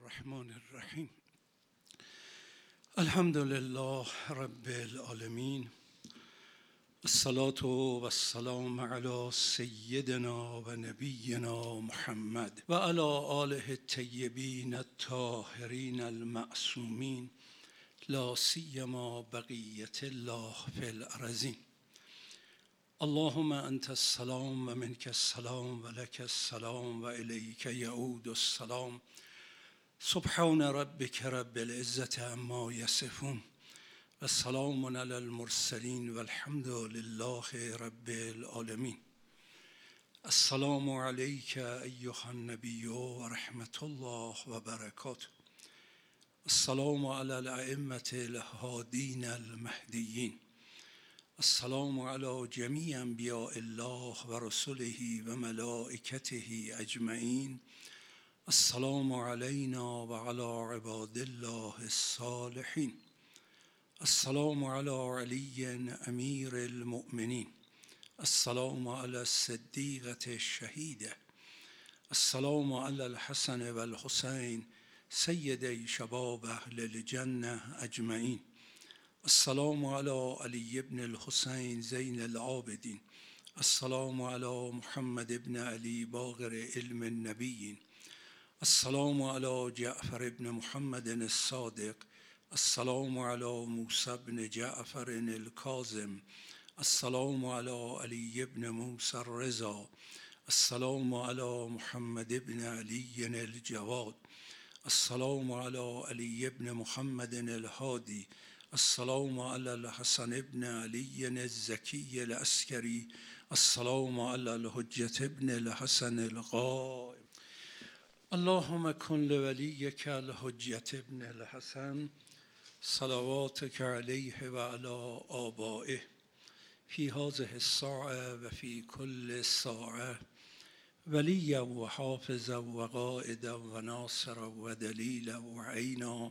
الرحمن الرحیم. الحمد لله رب العالمین، الصلاة و السلام علی سیدنا و نبینا محمد و علی آله الطیبین الطاهرین المعصومین، لا سیما بقیة الله فی الارضین. اللهم انت السلام و منک السلام و لک السلام و الیک یعود السلام. سبحان ربک رب العزة عما یصفون و سلام علی المرسلین و الحمد لله رب العالمین. السلام علیک ایها النبی و رحمت الله و برکاته. السلام علی الائمة الهادین المهدیین. السلام علی جمیع انبیاء الله و رسله و ملائکته اجمعین. السلام علینا و علی عباد الله الصالحین. السلام علی علی امیر المؤمنین. السلام علی الصدیقة الشهیدة. السلام علی الحسن و الحسین سیدی شباب اهل الجنة اجمعین. السلام علی علی ابن الحسین زین العابدین. السلام علی محمد ابن علی باقر علم النبیین. السلام علی جعفر ابن محمد الصادق. السلام علی موسی ابن جعفر الکاظم. السلام علی علی ابن موسی الرضا. السلام علی محمد ابن علی الجواد. السلام علی علی ابن محمد الهادی. السلام علی الحسن ابن علی الزکی العسکری. السلام علی الحجة ابن الحسن القائم. اللهم کن لولیک الحجة ابن الحسن صلواتک علیه و علی آبائه فی هذه الساعة و فی کل ساعة ولیا و حافظا و قائدا و ناصرا و دلیلا و عینا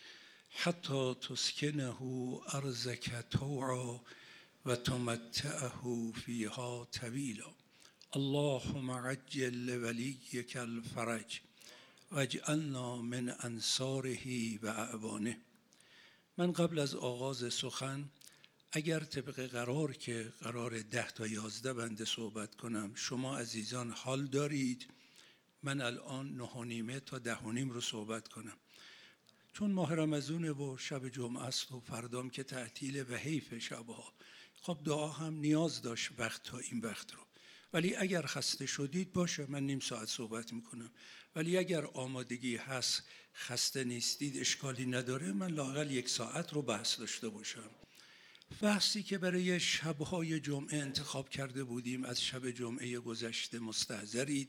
حتی تسکنه ارضک طوعا و تمتعه فیها طویلا. اللهم عجل لولیک الفرج واجعلنا من انصاره و اعوانه. من قبل از آغاز سخن اگر طبق قرار که قرار 10 تا 11 بنده صحبت کنم شما عزیزان حال دارید، من الان 9:30 تا 10:30 رو صحبت کنم، چون ماه رمضان و شب جمعه است و فردام که تعطیل و حیف شبها. خب دعا هم نیاز داشت وقت تا این وقت رو، ولی اگر خسته شدید باشه من نیم ساعت صحبت میکنم، ولی اگر آمادگی هست خسته نیستید اشکالی نداره من لااقل 1 ساعت رو بحث داشته باشم. بحثی که برای شبهای جمعه انتخاب کرده بودیم از شب جمعه گذشته مستحضرید،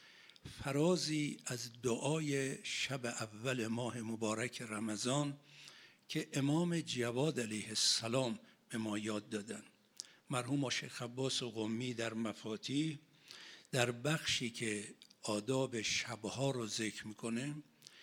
فرازی از دعای شب اول ماه مبارک رمضان که امام جواد علیه السلام به ما یاد دادن. مرحوم شیخ عباس قمی در مفاتیح در بخشی که آداب شبها رو ذکر میکنه،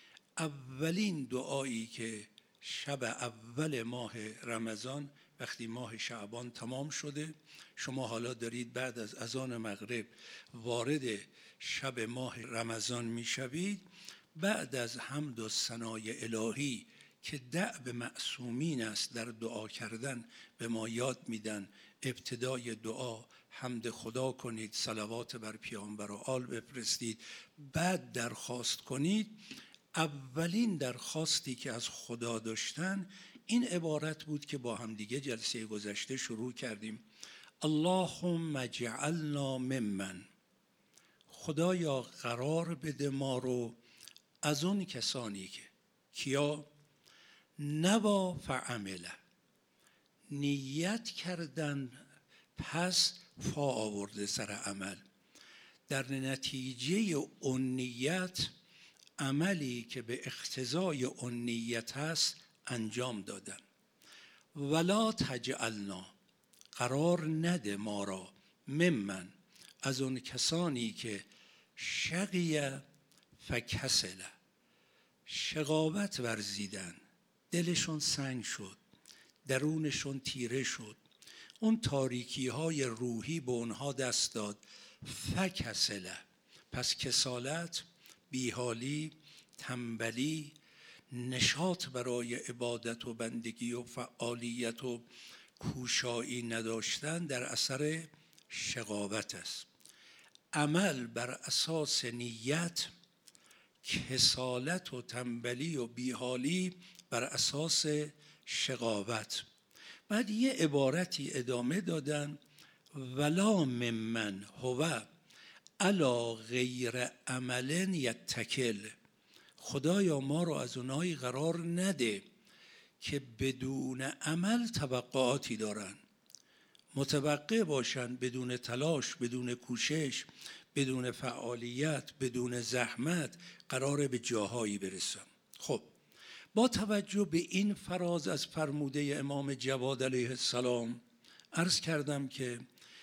اولین دعایی که شب اول ماه رمضان وقتی ماه شعبان تمام شده، شما حالا دارید بعد از اذان مغرب وارد شب ماه رمضان میشوید، بعد از حمد و ثنای الهی که دأب معصومین است در دعا کردن به ما یاد میدن، ابتدای دعا حمد خدا کنید، صلوات بر پیامبر و آل بفرستید، بعد درخواست کنید. اولین درخواستی که از خدا داشتن این عبارت بود که با هم دیگه جلسه گذشته شروع کردیم: اللهم اجعلنا ممن، خدایا قرار بده ما رو از اون کسانی که کیا نوا فعمله، نیت کردن پس فا آورده سر عمل، در نتیجه اون نیت عملی که به اقتضای اون نیت هست انجام دادن. ولا تجعلنا، قرار نده ما را ممن، از اون کسانی که شقی فکسله، شقاوت ورزیدن، دلشون سنگ شد، درونشون تیره شد، اون تاریکی های روحی به اونها دست داد. فکسله، پس کسالت، بیحالی، تنبلی، نشاط برای عبادت و بندگی و فعالیت و کوشایی نداشتن در اثر شقاوت است. عمل بر اساس نیت، کسالت و تنبلی و بیحالی بر اساس شقاوت. بعد یه عبارتی ادامه دادن: ولا ممن هو علی غیر عمل یتکل. خدایا ما رو از اونایی قرار نده که بدون عمل توقعاتی دارن، متوقع باشن بدون تلاش، بدون کوشش، بدون فعالیت، بدون زحمت قراره به جاهایی برسن. خب با توجه به این فراز از فرموده امام جواد علیه السلام، عرض کردم که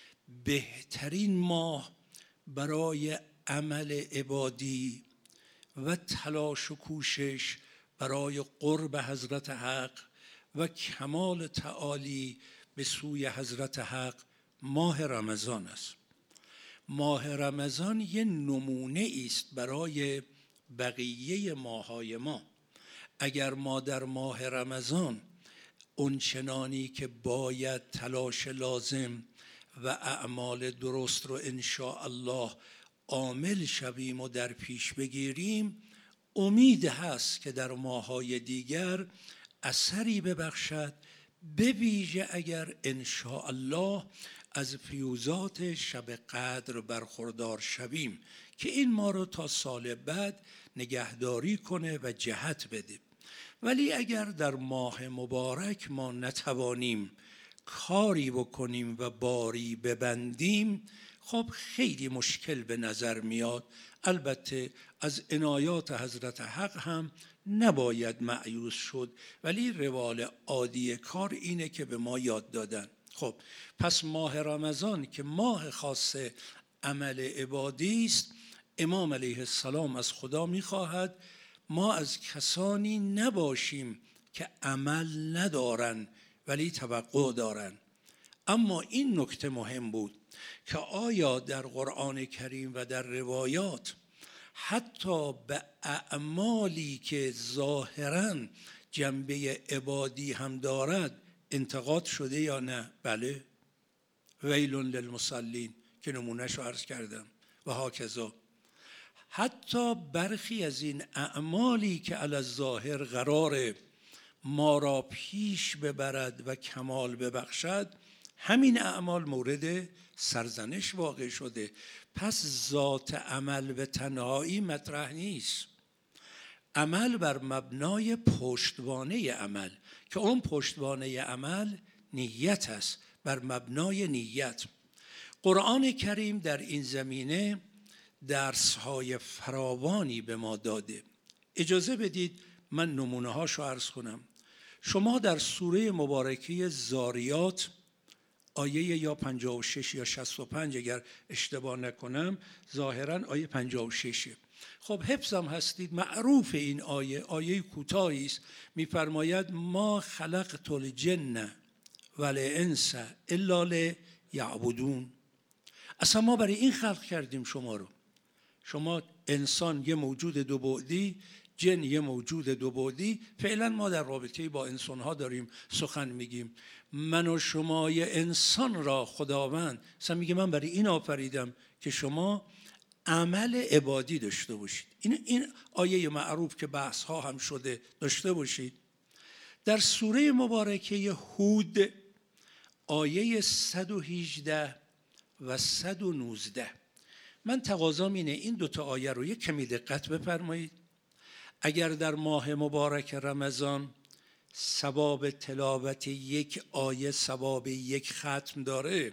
بهترین ماه برای عمل عبادی و تلاش و کوشش برای قرب حضرت حق و کمال تعالی به سوی حضرت حق ماه رمضان است. ماه رمضان یه نمونه است برای بقیه ماه‌های ما. اگر ما در ماه رمضان اونچنانی که باید تلاش لازم و اعمال درست رو انشاءالله عامل شویم و در پیش بگیریم، امید هست که در ماه‌های دیگر اثری ببخشد، به ویژه اگر انشاءالله از فیوزات شب قدر برخوردار شویم که این ما رو تا سال بعد نگهداری کنه و جهت بده. ولی اگر در ماه مبارک ما نتوانیم کاری بکنیم و باری ببندیم، خب خیلی مشکل به نظر میاد. البته از عنایات حضرت حق هم نباید مأیوس شد، ولی روال عادی کار اینه که به ما یاد دادن. خب پس ماه رمضان که ماه خاص عمل عبادی است، امام علیه السلام از خدا میخواهد ما از کسانی نباشیم که عمل ندارن ولی توقع دارن. اما این نکته مهم بود که آیا در قرآن کریم و در روایات حتی به اعمالی که ظاهراً جنبه عبادی هم دارد انتقاد شده یا نه؟ بله. ویل للمصلین که نمونهشو عرض کردم و هاکذا. حتی برخی از این اعمالی که علی الظاهر قرار ما را پیش ببرد و کمال ببخشد، همین اعمال مورد سرزنش واقع شده. پس ذات عمل به تنهایی مطرح نیست. عمل بر مبنای پشتوانه عمل که اون پشتوانه عمل نیت است، بر مبنای نیت. قرآن کریم در این زمینه درس‌های فراوانی به ما داده. اجازه بدید من نمونه هاشو عرض کنم. شما در سوره مبارکه زاریات آیه یا 56 یا 65 اگر اشتباه نکنم، ظاهراً آیه 56. خب حفظم هستید، معروف این آیه کوتاهی است، می‌فرماید ما خلقت الجن والانس الا لیعبدون. اصلا ما برای این خلق کردیم شما رو. شما انسان یه موجود دو بعدی، جن یه موجود دو بعدی. فعلا ما در رابطه با انسان‌ها داریم سخن میگیم. من و شما یه انسان را خداوند اصلا میگه من برای این آفریدم که شما عمل عبادی داشته باشید. این آیه معروف که بحث ها هم شده داشته باشید. در سوره مبارکه هود آیه 118 و 119 من تقاضام اینه این دوتا آیه رو یک کمی دقت بفرمایید. اگر در ماه مبارک رمضان ثواب تلاوت یک آیه ثواب یک ختم داره،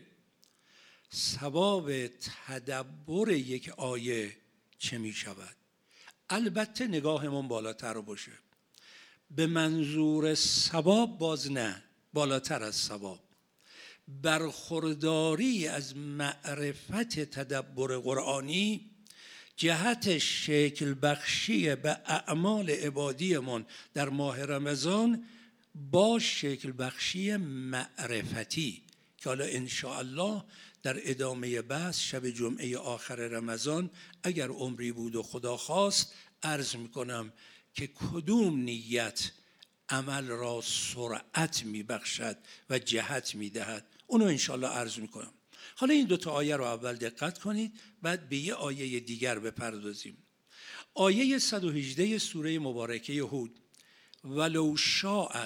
ثواب تدبر یک آیه چه می شود؟ البته نگاهمون بالاتر باشه. به منظور ثواب باز نه، بالاتر از ثواب. برخورداری از معرفت تدبر قرآنی جهت شکل بخشی به اعمال عبادیمون در ماه رمضان با شکل بخشی معرفتی که حالا انشاءالله در ادامه بحث شب جمعه آخر رمضان اگر عمری بود و خدا خواست عرض میکنم که کدوم نیت عمل را سرعت میبخشد و جهت میدهد، اونو انشالله عرض میکنم. حالا این 2 آیه رو اول دقت کنید، بعد به یه آیه دیگر بپردازیم. آیه 118 سوره مبارکه هود: ولو شاء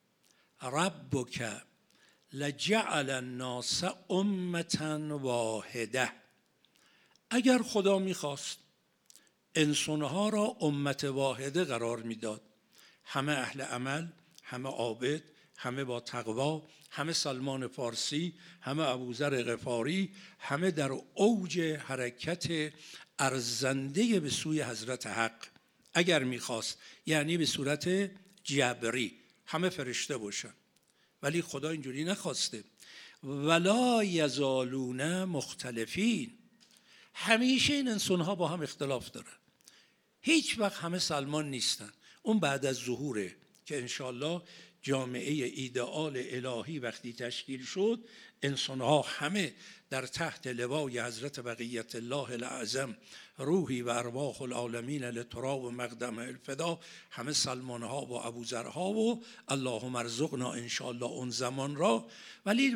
ربک لجعل الناس امة واحده. اگر خدا میخواست انسانها را امت واحده قرار میداد، همه اهل عمل، همه عابد، همه با تقوا، همه سلمان فارسی، همه ابوذر غفاری، همه در اوج حرکت ارزنده به سوی حضرت حق. اگر میخواست یعنی به صورت جبری همه فرشته باشن، ولی خدا اینجوری نخواسته. ولا یزالون مختلفین، همیشه این انسانها با هم اختلاف دارن، هیچ وقت همه سلمان نیستن. اون بعد از ظهوره که انشالله جامعه ایدئال الهی وقتی تشکیل شد، انسانها همه در تحت لوای حضرت بقیت الله الاعظم روحی و ارواح العالمین لتراب و مقدم الفدا، همه سلمانها و ابوذرها و اللهم ارزقنا انشالله اون زمان را. ولی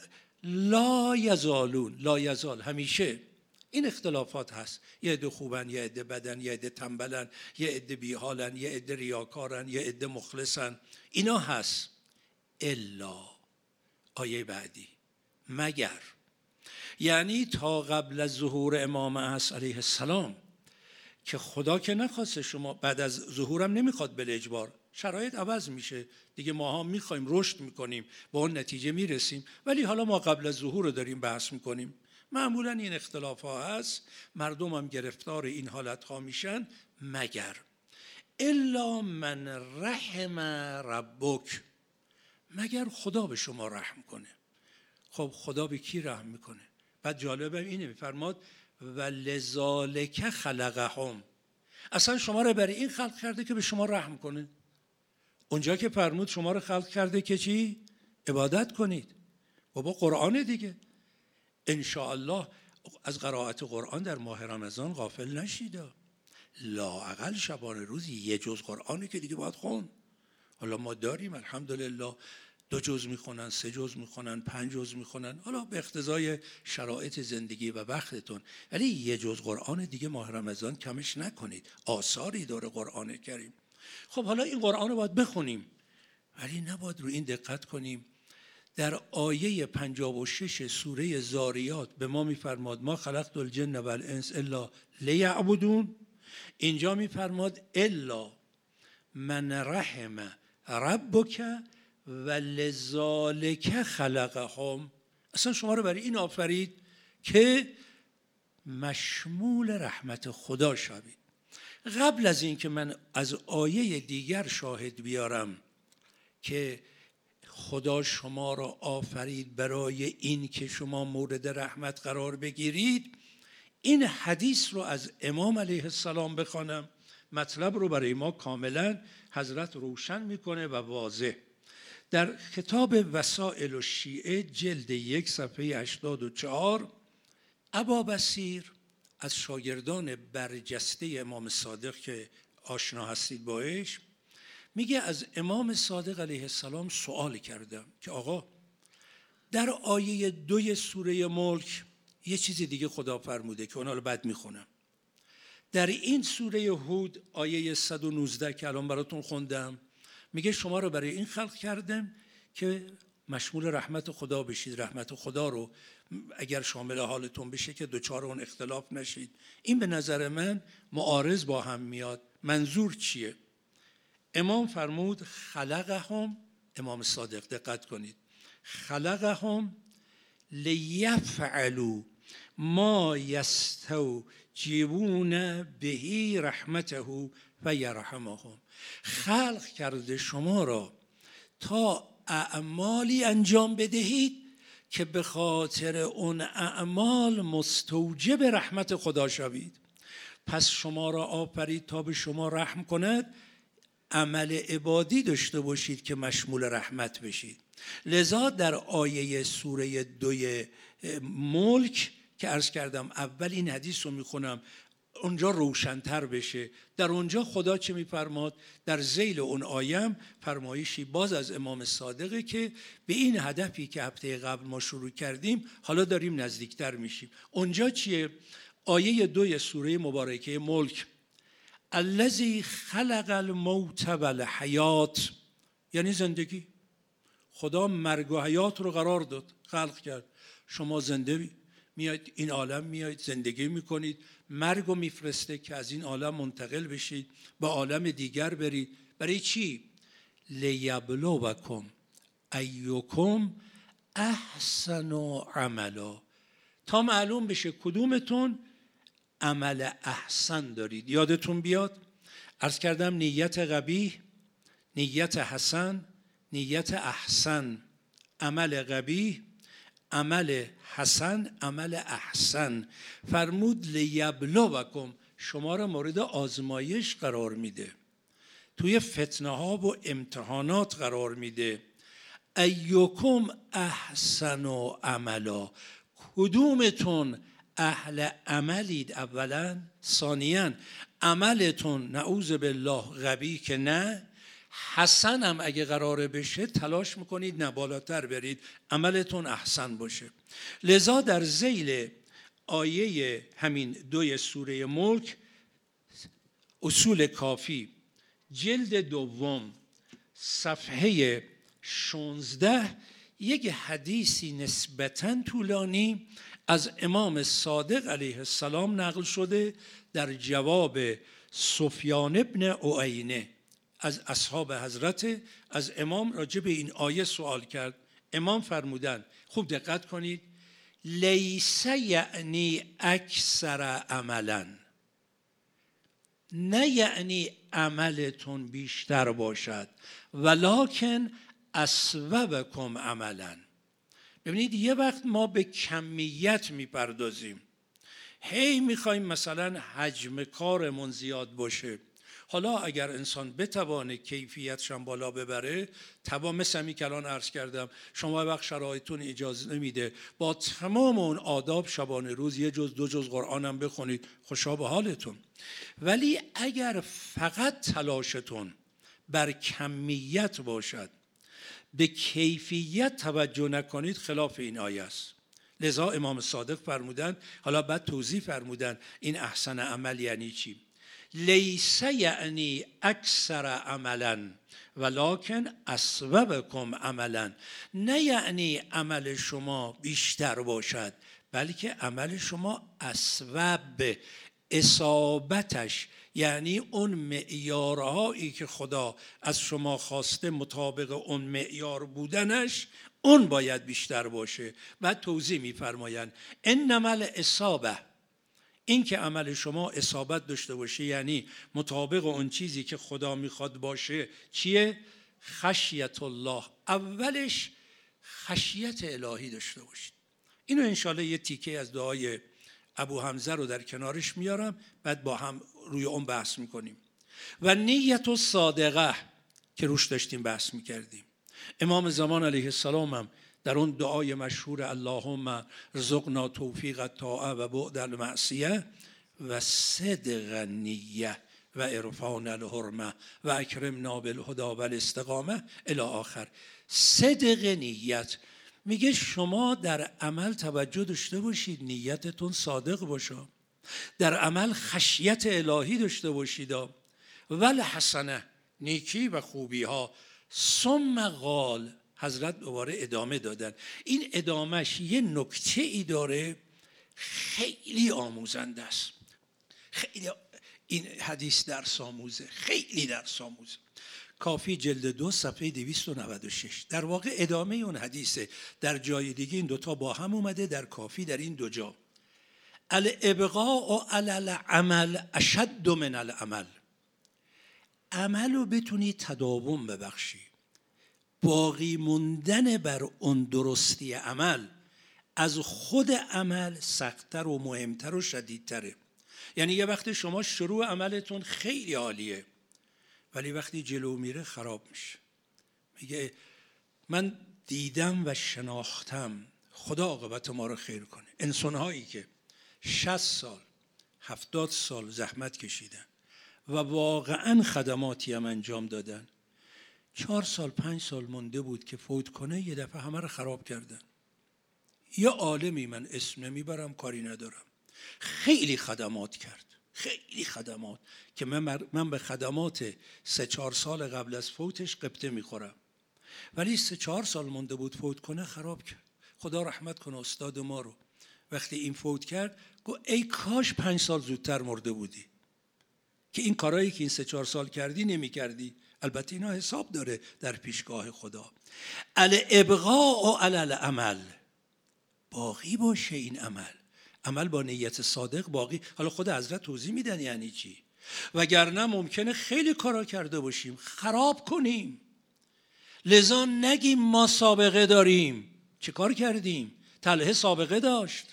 لا یزالون، لا یزال، همیشه این اختلافات هست. یه عده خوبن، یه عده بدن، یه عده تنبلن، یه عده بیحالن، یه عده ریاکارن، یه عده مخلصن، اینا هست. الا، آیه بعدی، مگر، یعنی تا قبل از ظهور امام عصر علیه السلام که خدا که نخواسته، شما بعد از ظهورم نمیخواد بل اجبار، شرایط عوض میشه دیگه، ماها میخوایم رشد میکنیم، با اون نتیجه میرسیم، ولی حالا ما قبل از ظهور رو داریم بحث میکنیم. معمولا این اختلاف ها هست، مردم هم گرفتار این حالت ها میشن. مگر الا من رحم ربک، مگر خدا به شما رحم کنه. خب خدا به کی رحم میکنه؟ بعد جالبه اینه، میفرماد ولذالک خلقهم، اصلا شما رو برای این خلق کرده که به شما رحم کنه. اونجا که فرمود شما رو خلق کرده که چی؟ عبادت کنید. بابا قرآن دیگه. انشاءالله از قرائت قرآن در ماه رمضان غافل نشید. لااقل شبانه روزی یه جز قرآنی که دیگه باید خون. حالا ما داریم الحمدلله 2 جز میخونن، 3 جز میخونن، 5 جز میخونن، حالا به اقتضای شرایط زندگی و وقتتون، ولی یه جز قرآن دیگه ماه رمضان کمش نکنید. آثاری داره قرآن کریم. خب حالا این قرآن رو باید بخونیم، ولی نباید رو این دقت کنیم. در آیه 56 سوره زاریات به ما میفرماد ما خلقت الجن و الانس الا لیعبدون. اینجا میفرماد الا من رحم ربک ولذالک خلقهم، اصلا شما رو برای این آفرید که مشمول رحمت خدا شوید. قبل از این که من از آیه دیگر شاهد بیارم که خدا شما را آفرید برای این که شما مورد رحمت قرار بگیرید، این حدیث رو از امام علیه السلام بخوانم. مطلب رو برای ما کاملا حضرت روشن میکنه و واضح. در کتاب وسائل الشیعه جلد 1 صفحه 84، ابا بصیر از شاگردان برجسته امام صادق که آشنا هستید باش، میگه از امام صادق علیه السلام سوال کردم که آقا در آیه 2 سوره ملک یه چیزی دیگه خدا فرموده که اونا رو بعد میخونم. در این سوره هود آیه 119 که الان براتون خوندم میگه شما رو برای این خلق کردم که مشمول رحمت خدا بشید. رحمت خدا رو اگر شامل حالتون بشه که دوچار اون اختلاف نشید. این به نظر من معارض با هم میاد. منظور چیه؟ امام فرمود خلقهم، امام صادق دقت کنید، خلقهم لیفعلوا ما یستوجبون به رحمته و یرحمهم. خلق کرده شما را تا اعمالی انجام بدهید که به خاطر اون اعمال مستوجب رحمت خدا شوید. پس شما را آفرید تا به شما رحم کند، عمل عبادی داشته باشید که مشمول رحمت بشید. لذا در آیه سوره 2 ملک که عرض کردم اول این حدیث رو میخونم، اونجا روشن‌تر بشه. در اونجا خدا چه می‌فرماد؟ در ذیل اون آیه فرمایشی باز از امام صادقه که به این هدفی که هفته قبل ما شروع کردیم حالا داریم نزدیکتر میشیم. اونجا چیه؟ آیه 2 سوره مبارکه ملک، الذی خلق الموت والحیات، یعنی زندگی. خدا مرگ و حیات رو قرار داد، خلق کرد. شما زنده میاید این عالم، میاید زندگی میکنید، مرگ رو میفرسته که از این عالم منتقل بشید به عالم دیگر برید. برای چی؟ لیبلوکم ایکم احسن عملا، تا معلوم بشه کدومتون عمل احسن دارید. یادتون بیاد عرض کردم نیت قبیح، نیت حسن، نیت احسن. عمل قبیح، عمل حسن، عمل احسن. فرمود لیبلوکم، شما را مورد آزمایش قرار میده، توی فتنه ها و امتحانات قرار میده. ایکم احسن عملا، کدومتون اهل عملید اولا، ثانیاً عملتون نعوذ بالله قبیح که نه، حسن هم اگه قراره بشه تلاش میکنید نه بالاتر برید، عملتون احسن باشه. لذا در ذیل آیه همین 2 سوره ملک، اصول کافی جلد 2 صفحه 16 یک حدیثی نسبتاً طولانی از امام صادق علیه السلام نقل شده در جواب سفیان ابن عیینه از اصحاب حضرت، از امام راجع به این آیه سوال کرد. امام فرمودند، خوب دقت کنید، لیس یعنی اکثر عملا، نه یعنی عملتون بیشتر باشد، ولکن اصوبکم عملا. ببینید یه وقت ما به کمیت میپردازیم، هی میخوایم مثلا حجم کارمون زیاد باشه. حالا اگر انسان بتوانه کیفیتش هم بالا ببره، مثل همی که الان عرض کردم، شما وقت شرایطتون اجازه نمیده با تمام اون آداب شبانه روز 1 جز 2 جز قرآن هم بخونید، خوشا به حالتون. ولی اگر فقط تلاشتون بر کمیت باشد، به کیفیت توجه نکنید، خلاف این آیه است. لذا امام صادق فرمودند، حالا بعد توضیح فرمودند این احسن عمل یعنی چی. لیس یعنی اکثر عملا ولکن اصوبکم عملا، نه یعنی عمل شما بیشتر باشد، بلکه عمل شما اصوب، اصابتش یعنی اون معیارهایی که خدا از شما خواسته مطابق اون معیار بودنش، اون باید بیشتر باشه. بعد توضیح می‌فرمایند انما الاصابه، این که عمل شما اصابت داشته باشه یعنی مطابق اون چیزی که خدا میخواد باشه چیه؟ خشیت الله. اولش خشیت الهی داشته باشید. اینو انشالله یه تیکه از دعای ابو حمزه رو در کنارش میارم، بعد با هم روی اون بحث میکنیم. و نیت و صادقه که روش داشتیم بحث میکردیم. امام زمان علیه السلام هم در اون دعای مشهور اللهم رزقنا توفیق الطاعه و بعد المعصیه و صدق النیه و عرفان الحرمه و اکرمنا بالهدی و الاستقامه الی آخر. صدق نیت میگه شما در عمل توجه داشته باشید، نیتتون صادق باشه، در عمل خشیت الهی داشته باشید. والحسنه، نیکی و خوبی ها. ثم قال، حضرت دوباره ادامه دادن. این ادامهش یه نکته ای داره خیلی آموزنده است، خیلی این حدیث درس آموزه، خیلی درس آموزه. کافی جلد 2 صفحه 296 در واقع ادامه اون حدیثه. در جای دیگه این دوتا با هم اومده، در کافی در این 2 جا. الابقاء علی العمل اشد من العمل. عمل رو بتونی تداوم ببخشی، باقی موندن بر اون درستی عمل از خود عمل سخت‌تر و مهمتر و شدیدتره. یعنی یه وقت شما شروع عملتون خیلی عالیه، ولی وقتی جلو میره خراب میشه. میگه من دیدم و شناختم، خدا عاقبت ما رو خیر کنه، انسان‌هایی که 60 سال 70 سال زحمت کشیدن و واقعا خدماتی هم انجام دادن. 4 سال 5 سال مونده بود که فوت کنه، یه دفعه همه رو خراب کردن. یه عالمی، من اسم نمیبرم، کاری ندارم، خیلی خدمات کرد، خیلی خدمات که من به خدمات 3-4 سال قبل از فوتش قبطه میخورم، ولی 3-4 سال مونده بود فوت کنه، خراب کرد. خدا رحمت کنه استاد ما رو. وقتی این فوت کرد گفت ای کاش 5 سال زودتر مرده بودی که این کارهایی که این 3-4 سال کردی نمی کردی. البته اینا حساب داره در پیشگاه خدا. الابقاء علی العمل، باقی باشه این عمل با نیت صادق باقی. حالا خود حضرت توضیح میدن یعنی چی، وگرنه ممکنه خیلی کارا کرده باشیم خراب کنیم. لذا نگیم ما سابقه داریم. چه کار کردیم؟ طلحه سابقه داشت،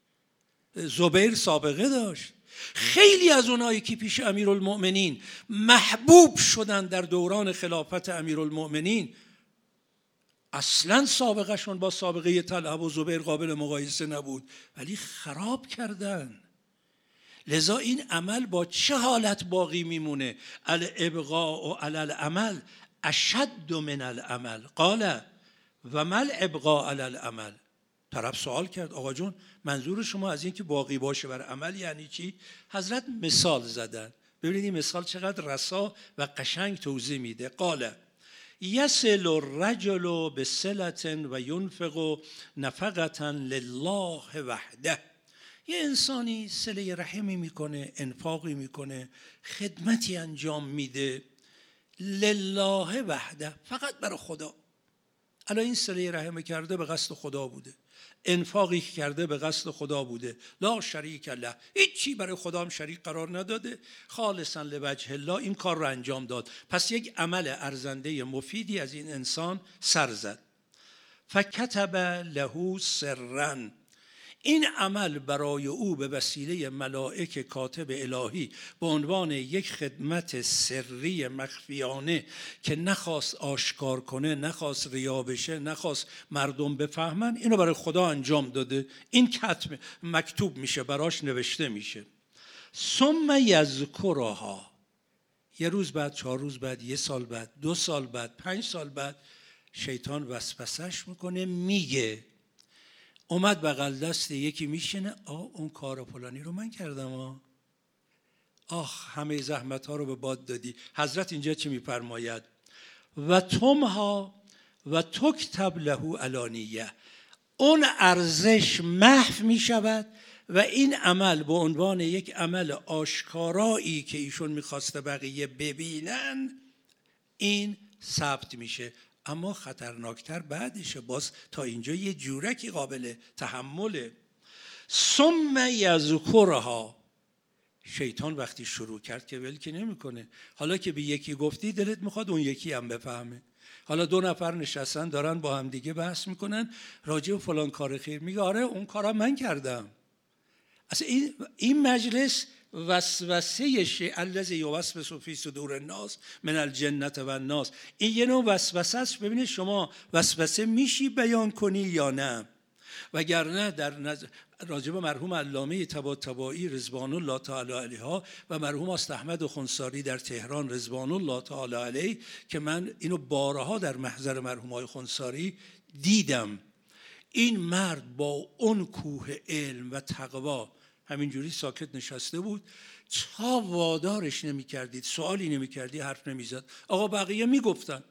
زبیر سابقه داشت. خیلی از اونایی که پیش امیرالمؤمنین محبوب شدن در دوران خلافت امیرالمؤمنین، اصلا سابقه شون با سابقه طلحه و زبیر قابل مقایسه نبود، ولی خراب کردن. لذا این عمل با چه حالت باقی میمونه؟ الابقاء علی العمل اشد من العمل. قال و ما الابقاء علی العمل. طرف سوال کرد آقا جون منظور شما از این که باقی باشه بر عمل یعنی چی؟ حضرت مثال زدن. ببینید این مثال چقدر رسا و قشنگ توضیح میده. قال یصل الرجل بصلة و ینفق نفقة لله وحده. یه انسانی صله رحمی میکنه، انفاقی میکنه، خدمتی انجام میده، لله وحده، فقط برای خدا. الان این صله رحم کرده به قصد خدا بوده، انفاقی کرده به قصد خدا بوده، لا شریک له، هیچی برای خدا هم شریک قرار نداده، خالصا لوجه الله این کار رو انجام داد. پس یک عمل ارزنده مفیدی از این انسان سر زد. فکتب له سرا، این عمل برای او به وسیله ملائک کاتب الهی به عنوان یک خدمت سری مخفیانه که نخواست آشکار کنه، نخواست ریا بشه، نخواست مردم بفهمن، اینو برای خدا انجام داده. این کتب مکتوب میشه، براش نوشته میشه. ثم یذکرها، یه روز بعد، 4 روز بعد، 1 سال بعد، 2 سال بعد، 5 سال بعد، شیطان وسوسش میکنه، میگه اومد بغل دست یکی میشینه، اون کار فلانی رو من کردم، همه زحمت ها رو به باد دادی. حضرت اینجا چی میفرماید؟ و تمها و تکتب له علانیه، اون ارزش محو میشود و این عمل به عنوان یک عمل آشکارایی که ایشون میخواسته بقیه ببینن، این ثبت میشه. اما خطرناکتر بعدشه، باز تا اینجا یه جورکی قابل تحمله. ثم یذکرها، شیطان وقتی شروع کرد که ول که نمیکنه. حالا که به یکی گفتی دلت میخواد اون یکی هم بفهمه. حالا 2 نفر نشستن دارن با هم دیگه بحث میکنن راجع به فلان کار خیر، میگه آره اون کارا من کردم. اصلا این مجلس وسوسه شیء الذی یوسوس فی صدور الناس من الجنة و الناس، این یه نوع وسوسه است. ببینید شما وسوسه میشی بیان کنی یا نه، وگرنه در راجب مرحوم علامه طباطبایی رضوان الله تعالی علیها و مرحوم است احمد خنثاری در تهران رضوان الله تعالی علیه، که من اینو بارها در محضر مرحومای خنثاری دیدم، این مرد با اون کوه علم و تقوا همینجوری ساکت نشسته بود. تا وادارش نمی کردید، سوالی نمی کردی، حرف نمی زد. آقا بقیه می گفتن.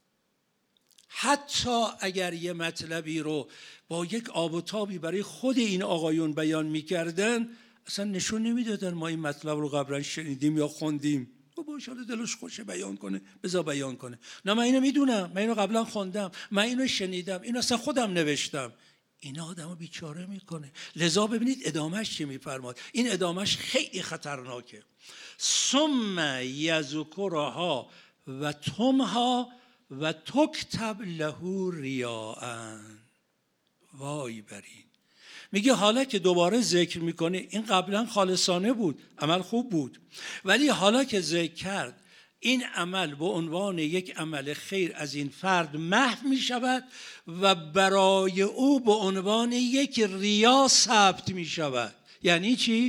حتی اگر یه مطلبی رو با یک آب و تابی برای خود این آقایون بیان می کردن، اصلا نشون نمی دادن ما این مطلب رو قبلا شنیدیم یا خوندیم. باشه حالا دلش خوشه بیان کنه، بذار بیان کنه. نه من اینو میدونم، من اینو قبلا خوندم، من اینو شنیدم، اینو اصلا خودم نوشتم. اینا آدمو بیچاره میکنه. لذا ببینید ادامهش چی میفرماد. این ادامهش خیلی خطرناکه. ثم یذکرها و تمها و تکتب له ریاء. وای بر این. میگه حالا که دوباره ذکر میکنه، این قبلا خالصانه بود، عمل خوب بود، ولی حالا که ذکر کرد این عمل به عنوان یک عمل خیر از این فرد محو می شود و برای او به عنوان یک ریا ثبت می شود. یعنی چی؟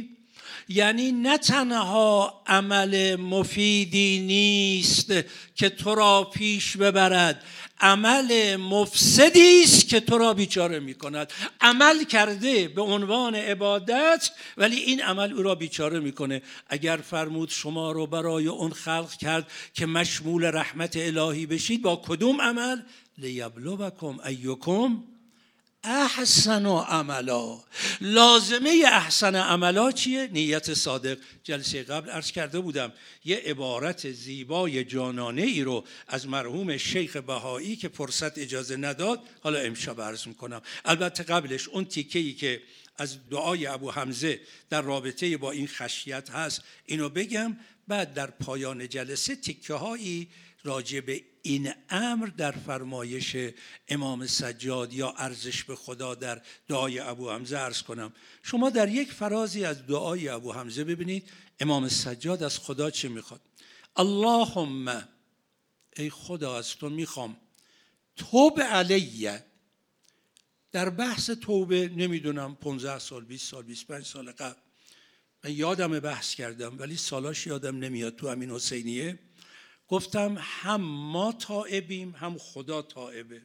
یعنی نه تنها عمل مفیدی نیست که تو را پیش ببرد، عمل مفسدی است که تو را بیچاره می کند. عمل کرده به عنوان عبادت ولی این عمل او را بیچاره می کنه. اگر فرمود شما رو برای اون خلق کرد که مشمول رحمت الهی بشید، با کدوم عمل؟ لیبلوکم ایکم احسن عملا. لازمه احسن عملا چیه؟ نیت صادق. جلسه قبل عرض کرده بودم یه عبارت زیبای جانانه ای رو از مرحوم شیخ بهایی که فرصت اجازه نداد حالا امشب عرض میکنم. البته قبلش اون تیکه‌ای که از دعای ابو حمزه در رابطه با این خشیت هست اینو بگم، بعد در پایان جلسه تیکه هایی راجع به این امر در فرمایش امام سجاد یا ارزش به خدا در دعای ابو حمزه عرض کنم. شما در یک فرازی از دعای ابو حمزه ببینید امام سجاد از خدا چه میخواد. اللهم، ای خدا از تو میخوام، توب علیه. در بحث توبه نمیدونم 15 سال 20 سال 25 سال قبل من یادم بحث کردم ولی سالاش یادم نمیاد، تو همین حسینیه گفتم هم ما تائبیم هم خدا تائبه.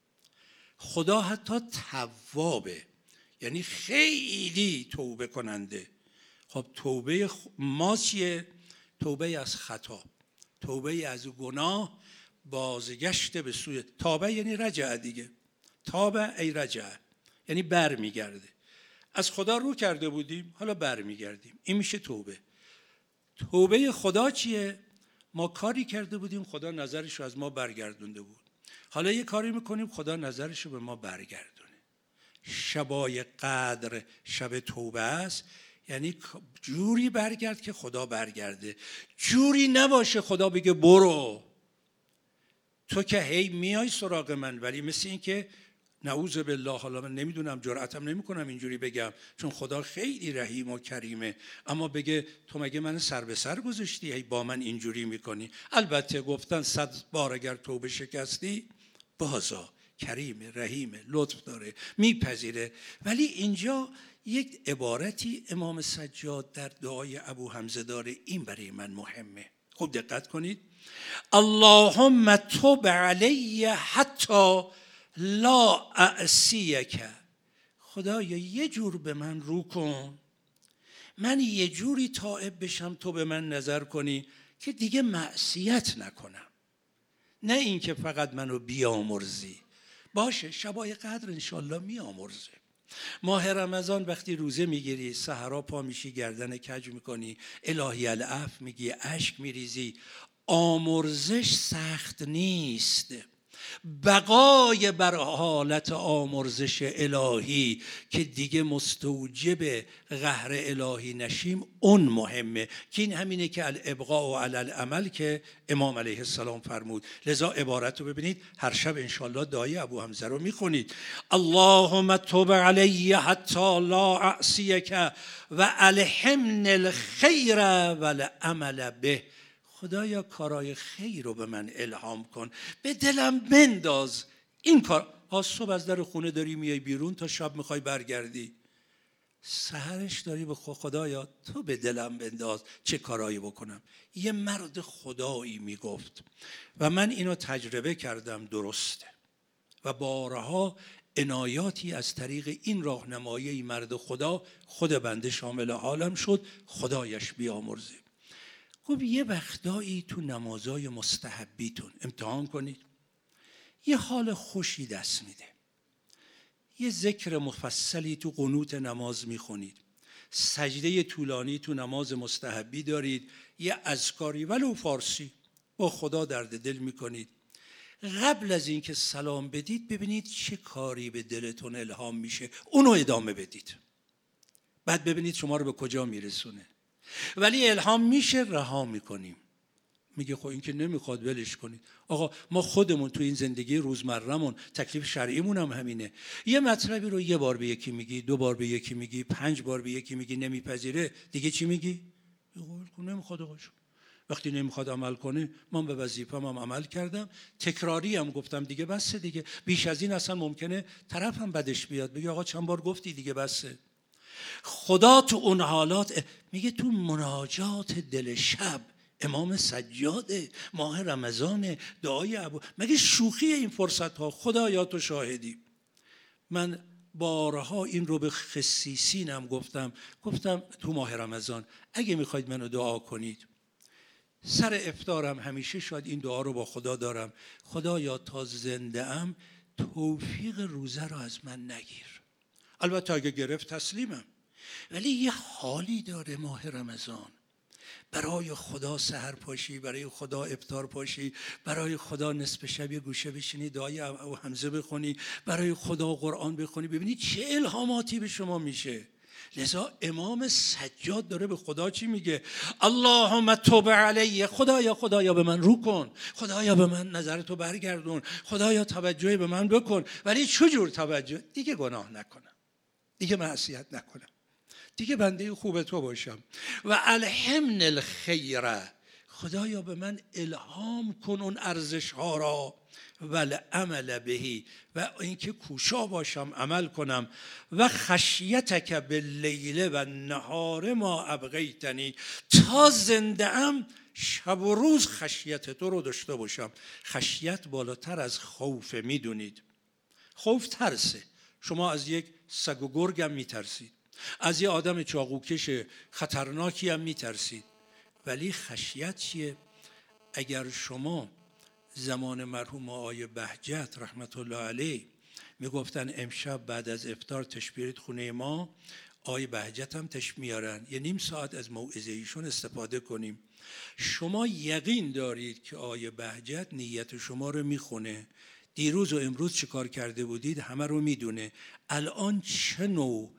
خدا حتی توابه، یعنی خیلی توبه کننده. خب توبه ما چیه؟ توبه از خطا، توبه از گناه، بازگشت به سوی. توبه یعنی رجع دیگه. توبه ای رجع، یعنی بر میگرده. از خدا رو کرده بودیم حالا بر میگردیم، این میشه توبه. توبه خدا چیه؟ ما کاری کرده بودیم خدا نظرش رو از ما برگردونده بود، حالا یه کاری میکنیم خدا نظرش رو به ما برگردونه. شبای قدر شب توبه است، یعنی جوری برگرد که خدا برگرده، جوری نباشه خدا بگه برو تو که هی میای سراغ من، ولی مثل این که نعوذ بالله، حالا من نمیدونم جرأتم نمیکنم اینجوری بگم چون خدا خیلی رحیم و کریمه، اما بگه تو مگه من سر به سر گذاشتی هی با من اینجوری میکنی؟ البته گفتن 100 بار اگر توبه شکستی بازا، کریمه رحیمه لطف داره میپذیره. ولی اینجا یک عبارتی امام سجاد در دعای ابو حمزه داره، این برای من مهمه، خوب دقت کنید. اللهم تب علی حتی لا اعصیک. خدایا یه جور به من رو کن، من یه جوری تائب بشم تو به من نظر کنی که دیگه معصیت نکنم، نه اینکه فقط منو بیامرزی. باشه شبای قدر انشالله میامرزه. ماه رمضان وقتی روزه میگیری سحرا پا میشی گردن کج میکنی الهی العفو میگی اشک میریزی، آمرزش سخت نیست، بقای بر حالت آمرزش الهی که دیگه مستوجب قهر الهی نشیم اون مهمه، که این همینه که الابقاء علی العمل که امام علیه السلام فرمود. لذا عبارت رو ببینید هر شب انشالله دعای ابو حمزه رو میخونید. اللهم تب علی حتی لا اعصیک و الهمنی الخیر و العمل به. خدایا کارای خیر رو به من الهام کن، به دلم بنداز این کار. صبح از در خونه داری میای بیرون تا شب میخوای برگردی، سحرش داری به خدایا تو به دلم بنداز چه کارایی بکنم. یه مرد خدایی میگفت و من اینو تجربه کردم، درسته و بارها عنایاتی از طریق این راهنمایی مرد خدا خود بنده شامل حالم شد، خدایش بیامرزه. خب یه وقتایی تو نمازای مستحبیتون امتحان کنید، یه حال خوشی دست میده، یه ذکر مفصلی تو قنوت نماز میخونید، سجده طولانی تو نماز مستحبی دارید، یه اذکاری ولو فارسی با خدا درد دل میکنید. قبل از اینکه سلام بدید ببینید چه کاری به دلتون الهام میشه، اونو ادامه بدید، بعد ببینید شما رو به کجا میرسونه. ولی الهام میشه رها میکنیم، میگه خب این که نمیخواد ولش کنید. آقا ما خودمون تو این زندگی روزمرهمون تکلیف شرعیمون هم همینه، یه مطلبی رو یه بار به یکی میگی، 2 بار به یکی میگی، 5 بار به یکی میگی، نمیپذیره دیگه چی میگی؟ نمیخواد آقاشون. وقتی نمیخواد عمل کنه، من به وظیفه‌م هم عمل کردم، تکراری هم گفتم دیگه بسه دیگه، بیش از این اصلا ممکنه طرف هم بدش بیاد بگه آقا چند بار گفتی دیگه بسه. خدا تو اون حالات میگه تو مناجات دل شب، امام سجاد ماه رمضان، دعای ابو، مگه شوخی این فرصت ها؟ خدایا تو شاهدی. من بارها این رو به خصیصینم گفتم تو ماه رمضان اگه میخواید منو دعا کنید، سر افطارم همیشه شاید این دعا رو با خدا دارم: خدایا تا زنده ام توفیق روزه رو از من نگیر. البته اگه گرفت تسلیمم، ولی یه حالی داره ماه رمضان. برای خدا سحر پاشی، برای خدا افطار پاشی، برای خدا نصف شب یه گوشه بشینی دعای ابو حمزه بخونی، برای خدا قرآن بخونی، ببینید چه الهاماتی به شما میشه. لذا امام سجاد داره به خدا چی میگه؟ اللهم تب علیه، خدایا به من رو کن، خدایا به من نظرتو برگردون، خدایا توجه به من بکن. ولی چجور توجه؟ دیگه گناه نکنم، دیگه معصیت نکنم، دیگه بنده خوب تو باشم. و الهمن الخیر، خدایا به من الهام کن اون ارزش ها را، والعمل بهی، و اینکه کوشا باشم عمل کنم. و خشیتک باللیل و النهار ما ابقیتنی، تا زنده ام شب و روز خشیت تو رو داشته باشم. خشیت بالاتر از خوف، میدونید خوف ترسه. شما از یک سگ و گرگ هم میترسید، از یه آدم چاقوکش خطرناکی هم میترسید، ولی خشیت چیه؟ اگر شما زمان مرحوم آقای بهجت رحمت الله علیه میگفتن امشب بعد از افطار تش بیارید خونه ما، آقای بهجت هم تش میارن، یه نیم ساعت از موعظه ایشون استفاده کنیم. شما یقین دارید که آقای بهجت نیت شما رو میخونه، دیروز و امروز چه کار کرده بودید همه رو میدونه، الان چه نوع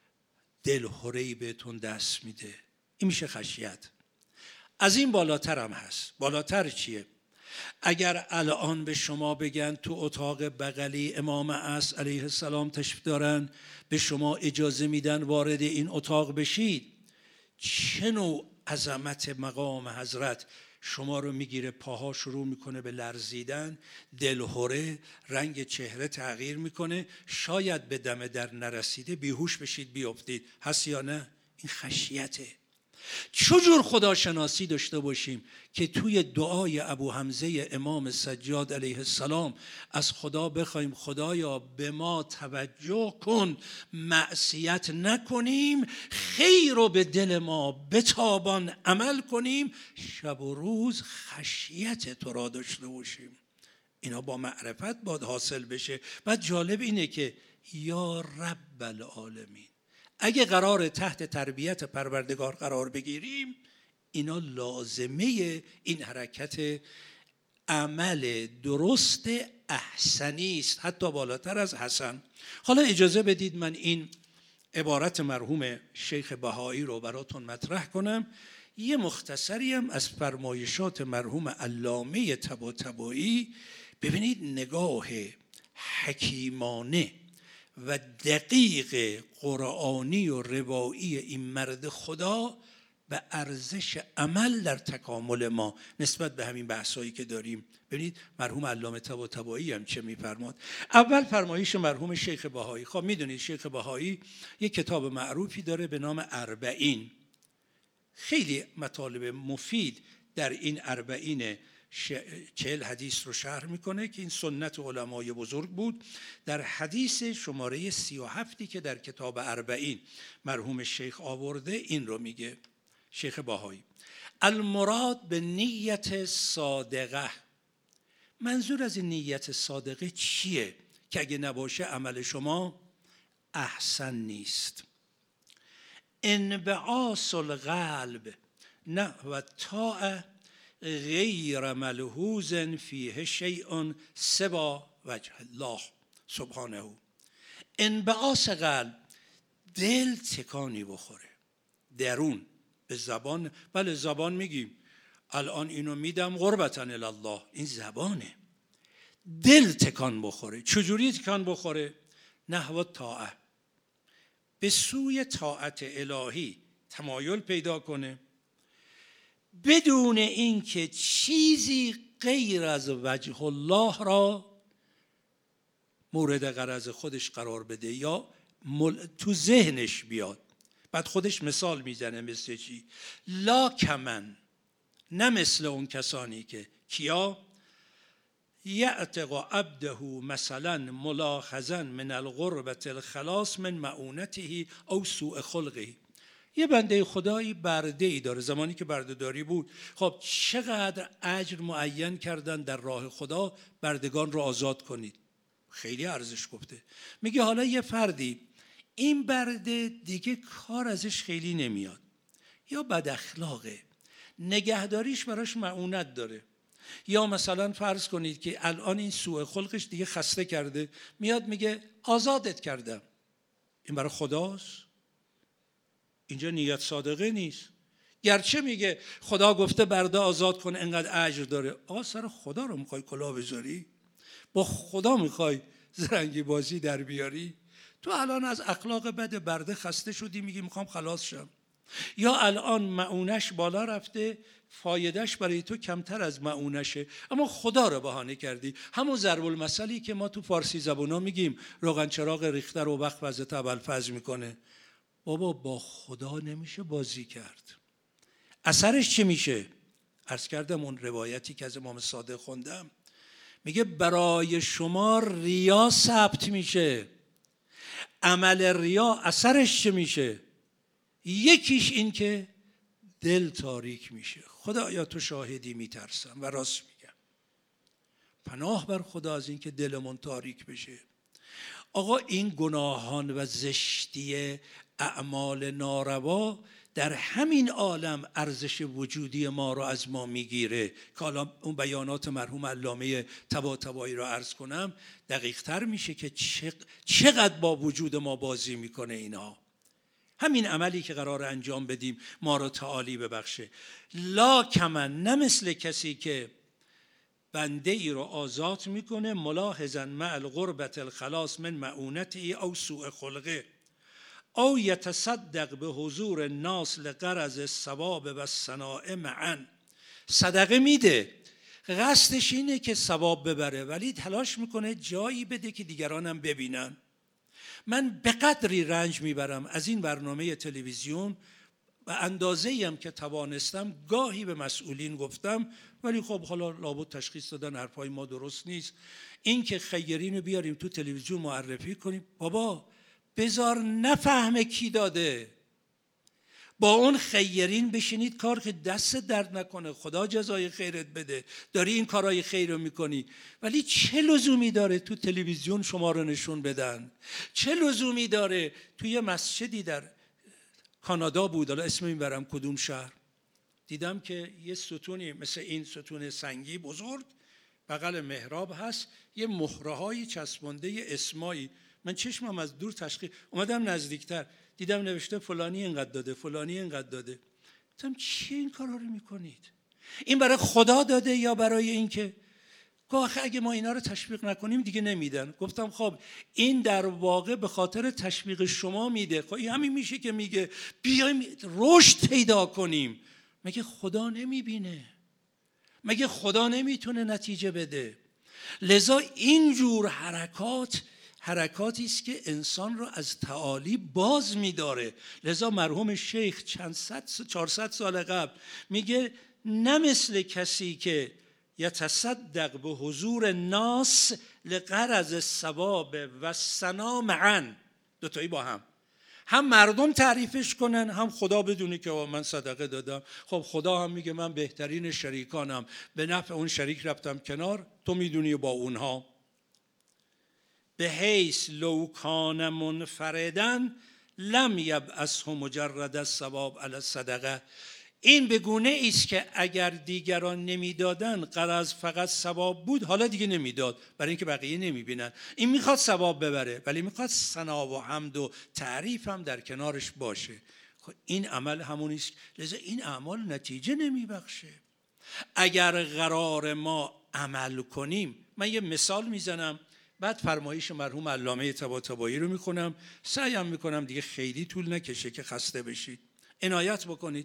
دلهره‌ای بهتون دست میده. این میشه خشیت. از این بالاتر هم هست. بالاتر چیه؟ اگر الان به شما بگن تو اتاق بغلی امام عصر علیه السلام تشریف دارن، به شما اجازه میدن وارد این اتاق بشید، چه نوع عظمت مقام حضرت شما رو میگیره، پاها شروع میکنه به لرزیدن، دلهره، رنگ چهره تغییر میکنه، شاید به دم در نرسیده بیهوش بشید بیافتید. هست یا نه؟ این خشیته. چجور خداشناسی داشته باشیم که توی دعای ابو حمزه امام سجاد علیه السلام از خدا بخوایم خدایا به ما توجه کن، معصیت نکنیم، خیر رو به دل ما بتابان عمل کنیم، شب و روز خشیت تو را داشته باشیم. اینا با معرفت باید حاصل بشه. بعد جالب اینه که یا رب العالمین، اگه قرار تحت تربیت پروردگار قرار بگیریم، اینا لازمه این حرکت عمل درست احسنی است، حتی بالاتر از حسن. حالا اجازه بدید من این عبارت مرحوم شیخ بهایی رو براتون مطرح کنم. یه مختصری هم از فرمایشات مرحوم علامه طباطبایی. ببینید نگاه حکیمانه و دقیق قرآنی و روایی این مرد خدا به ارزش عمل در تکامل ما نسبت به همین بحثایی که داریم. ببینید مرحوم علامه طباطبایی هم چه میفرماد. اول فرمایش مرحوم شیخ بهایی. خب میدونید شیخ بهایی یک کتاب معروفی داره به نام اربعین. خیلی مطالب مفید در این اربعین 40 حدیث رو شرح میکنه که این سنت علمای بزرگ بود. در حدیث شماره 37 که در کتاب اربعین مرحوم شیخ آورده این رو میگه شیخ بهایی: المراد به نیت صادقه. منظور از این نیت صادقه چیه؟ که اگه نباشه عمل شما احسن نیست. انبعاث القلب نحو طاعه غیر ملحوظ فیه شیء سوى وجه الله سبحانه. انبعاث قلب، دل تکانی بخوره درون. به زبان، بله زبان میگیم الان اینو میدم قربتا الله، این زبانه. دل تکان بخوره. چجوری تکان بخوره؟ نحو طاعه، به سوی طاعت الهی تمایل پیدا کنه، بدون اینکه چیزی غیر از وجه الله را مورد غرض خودش قرار بده یا تو ذهنش بیاد. بعد خودش مثال میزنه مثل چی؟ لا کمن، نه مثل اون کسانی که کیا یعتق عبده مثلا ملاحظا من الغربة الخلاص من معونته او سوء خلقه. یه بنده خدایی برده ای داره، زمانی که برده داری بود، خب چقدر اجر معین کردن در راه خدا بردگان رو آزاد کنید، خیلی ارزش گفته. میگه حالا یه فردی این برده دیگه کار ازش خیلی نمیاد، یا بد اخلاقه، نگهداریش براش معونت داره، یا مثلا فرض کنید که الان این سوء خلقش دیگه خسته کرده، میاد میگه آزادت کردم. این برای خداست؟ اینجا نیت صادقه نیست. گرچه میگه خدا گفته برده آزاد کنه انقدر اجر داره، آقا سر خدا رو میخوای کلاه بذاری؟ با خدا میخوای زرنگی بازی در بیاری؟ تو الان از اخلاق بد برده خسته شدی، میگی میخوام خلاص شم، یا الان معونش بالا رفته، فایدهش برای تو کمتر از معونشه، اما خدا رو بهانه کردی. همون ضرب المثلی که ما تو فارسی زبونا میگیم روغن چراغ ریخته رو وقت وضعیت ابوالفضل میکنه. بابا با خدا نمیشه بازی کرد. اثرش چی میشه؟ عرض کردم اون روایتی که از امام صادق خوندم، میگه برای شما ریا ثبت میشه. عمل ریا اثرش چه میشه؟ یکیش این که دل تاریک میشه. خدایا تو شاهدی میترسم و راست میگم، پناه بر خدا از این که دلمون تاریک بشه. آقا این گناهان و زشتی اعمال ناروا در همین عالم ارزش وجودی ما رو از ما میگیره، که حالا اون بیانات مرحوم علامه طباطبایی رو عرض کنم دقیق تر میشه که چقدر با وجود ما بازی میکنه اینها. همین عملی که قرار انجام بدیم ما رو تعالی ببخشه. لا کمن، نه مثل کسی که بنده ای رو آزاد میکنه ملاحظا مع الغربة الخلاص من معونته او سوء خلقه او یتصدق به حضور الناس لغرض الثواب و الثناء معا. صدقه میده، قصدش اینه که ثواب ببره، ولی تلاش میکنه جایی بده که دیگرانم ببینن. من به قدری رنج میبرم از این برنامه تلویزیون، و اندازه‌ای هم که توانستم گاهی به مسئولین گفتم، ولی خب حالا لابد تشخیص دادن حرفای ما درست نیست، این که خیرین رو بیاریم تو تلویزیون معرفی کنیم، بابا بذار نفهمه کی داده، با اون خیرین بشینید کار که دست درد نکنه، خدا جزای خیرت بده، داری این کارهای خیر رو میکنی. ولی چه لزومی داره تو تلویزیون شما رو نشون بدن؟ چه لزومی داره توی مسجدی در کانادا بود، حالا اسم میبرم کدوم شهر، دیدم که یه ستونی مثل این ستون سنگی بزرگ بغل محراب هست، یه مهره‌های چسبنده اسمایی، من چشمم از دور تشخیص، اومدم نزدیکتر دیدم نوشته فلانی اینقدر داده، فلانی اینقدر داده. گفتم چی این کارا رو میکنید؟ این برای خدا داده یا برای این که آخه اگه ما اینا رو تشویق نکنیم دیگه نمیدن؟ گفتم خب این در واقع به خاطر تشویق شما میده. خب این همین میشه که میگه بیایم رشد پیدا کنیم. مگه خدا نمیبینه؟ مگه خدا نمیتونه نتیجه بده؟ لذا اینجور حرکاتی است که انسان رو از تعالی باز می‌داره. لذا مرحوم شیخ 400 سال قبل میگه نه مثل کسی که یتصدق به حضور الناس لغرض الثواب و الثنا معا، دوتایی با هم مردم تعریفش کنن، هم خدا بدونه که من صدقه دادم. خب خدا هم میگه من بهترین شریکانم، به نفع اون شریک رفتم کنار، تو میدونی با اونها. به حیث لو کان منفردن لم یبعثه مجرد الثواب علی الصدقه. این به گونه است که اگر دیگران نمیدادن غرض فقط ثواب بود، حالا دیگه نمیداد برای اینکه بقیه نمیبینن. این میخواد ثواب ببره ولی میخواد ثنا و حمد و تعریف هم در کنارش باشه. خب این عمل همون است، لذا این اعمال نتیجه نمیبخشه. اگر قرار ما عمل کنیم، من یه مثال میزنم بعد فرمایش مرحوم علامه طباطبایی رو میخونم، سعیم میکنم دیگه خیلی طول نکشه که خسته بشید. عنایت بکنید.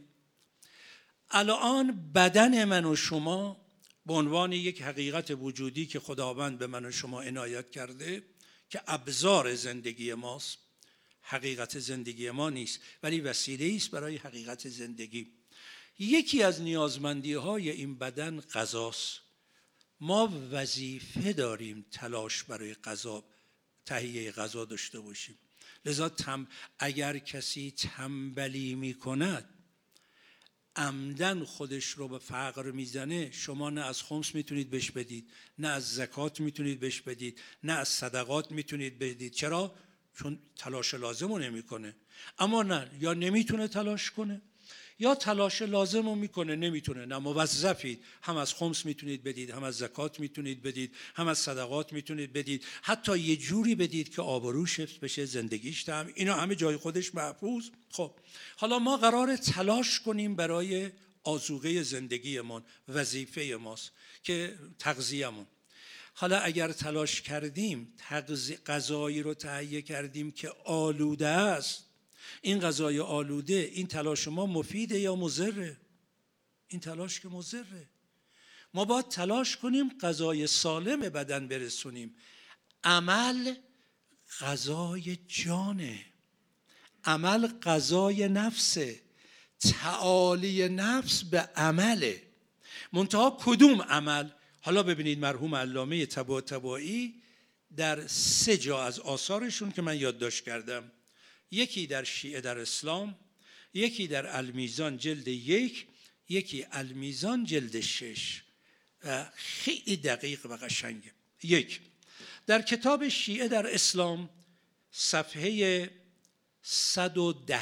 الان بدن من و شما به عنوان یک حقیقت وجودی که خداوند به من و شما عنایت کرده که ابزار زندگی ماست، حقیقت زندگی ما نیست، ولی وسیله است برای حقیقت زندگی. یکی از نیازمندی‌های این بدن غذاست. ما وظیفه داریم تلاش برای غذا، تهیه غذا داشته باشیم. لذا اگر کسی تنبلی میکند، عمدن خودش رو به فقر میزنه، شما نه از خمس میتونید بهش بدید، نه از زکات میتونید بهش بدید، نه از صدقات میتونید بدید. چرا؟ چون تلاش لازم رو نمیکنه. اما نه، یا نمیتونه تلاش کنه، یا تلاش لازم رو میکنه نمیتونه. نه، موظفید، هم از خمس میتونید بدید، هم از زکات میتونید بدید، هم از صدقات میتونید بدید، حتی یه جوری بدید که آبروش حفظ بشه، زندگیش هم، اینا همه جای خودش محفوظ. خب حالا ما قراره تلاش کنیم برای آذوقه زندگیمون، وظیفه ماست که تغذیه‌مون. حالا اگر تلاش کردیم، غذایی رو تهیه کردیم که آلوده است، این غذای آلوده، این تلاش ما مفیده یا مضره؟ این تلاش که مضره. ما باید تلاش کنیم غذای سالم به بدن برسونیم. عمل غذای جانه، عمل غذای نفسه، تعالی نفس به عمله. منتها کدوم عمل؟ حالا ببینید مرحوم علامه طباطبایی در 3 جا از آثارشون که من یادداشت کردم، یکی در شیعه در اسلام، یکی در المیزان جلد 1، یکی المیزان جلد 6، خیلی دقیق و قشنگه. 1 در کتاب شیعه در اسلام صفحه 110،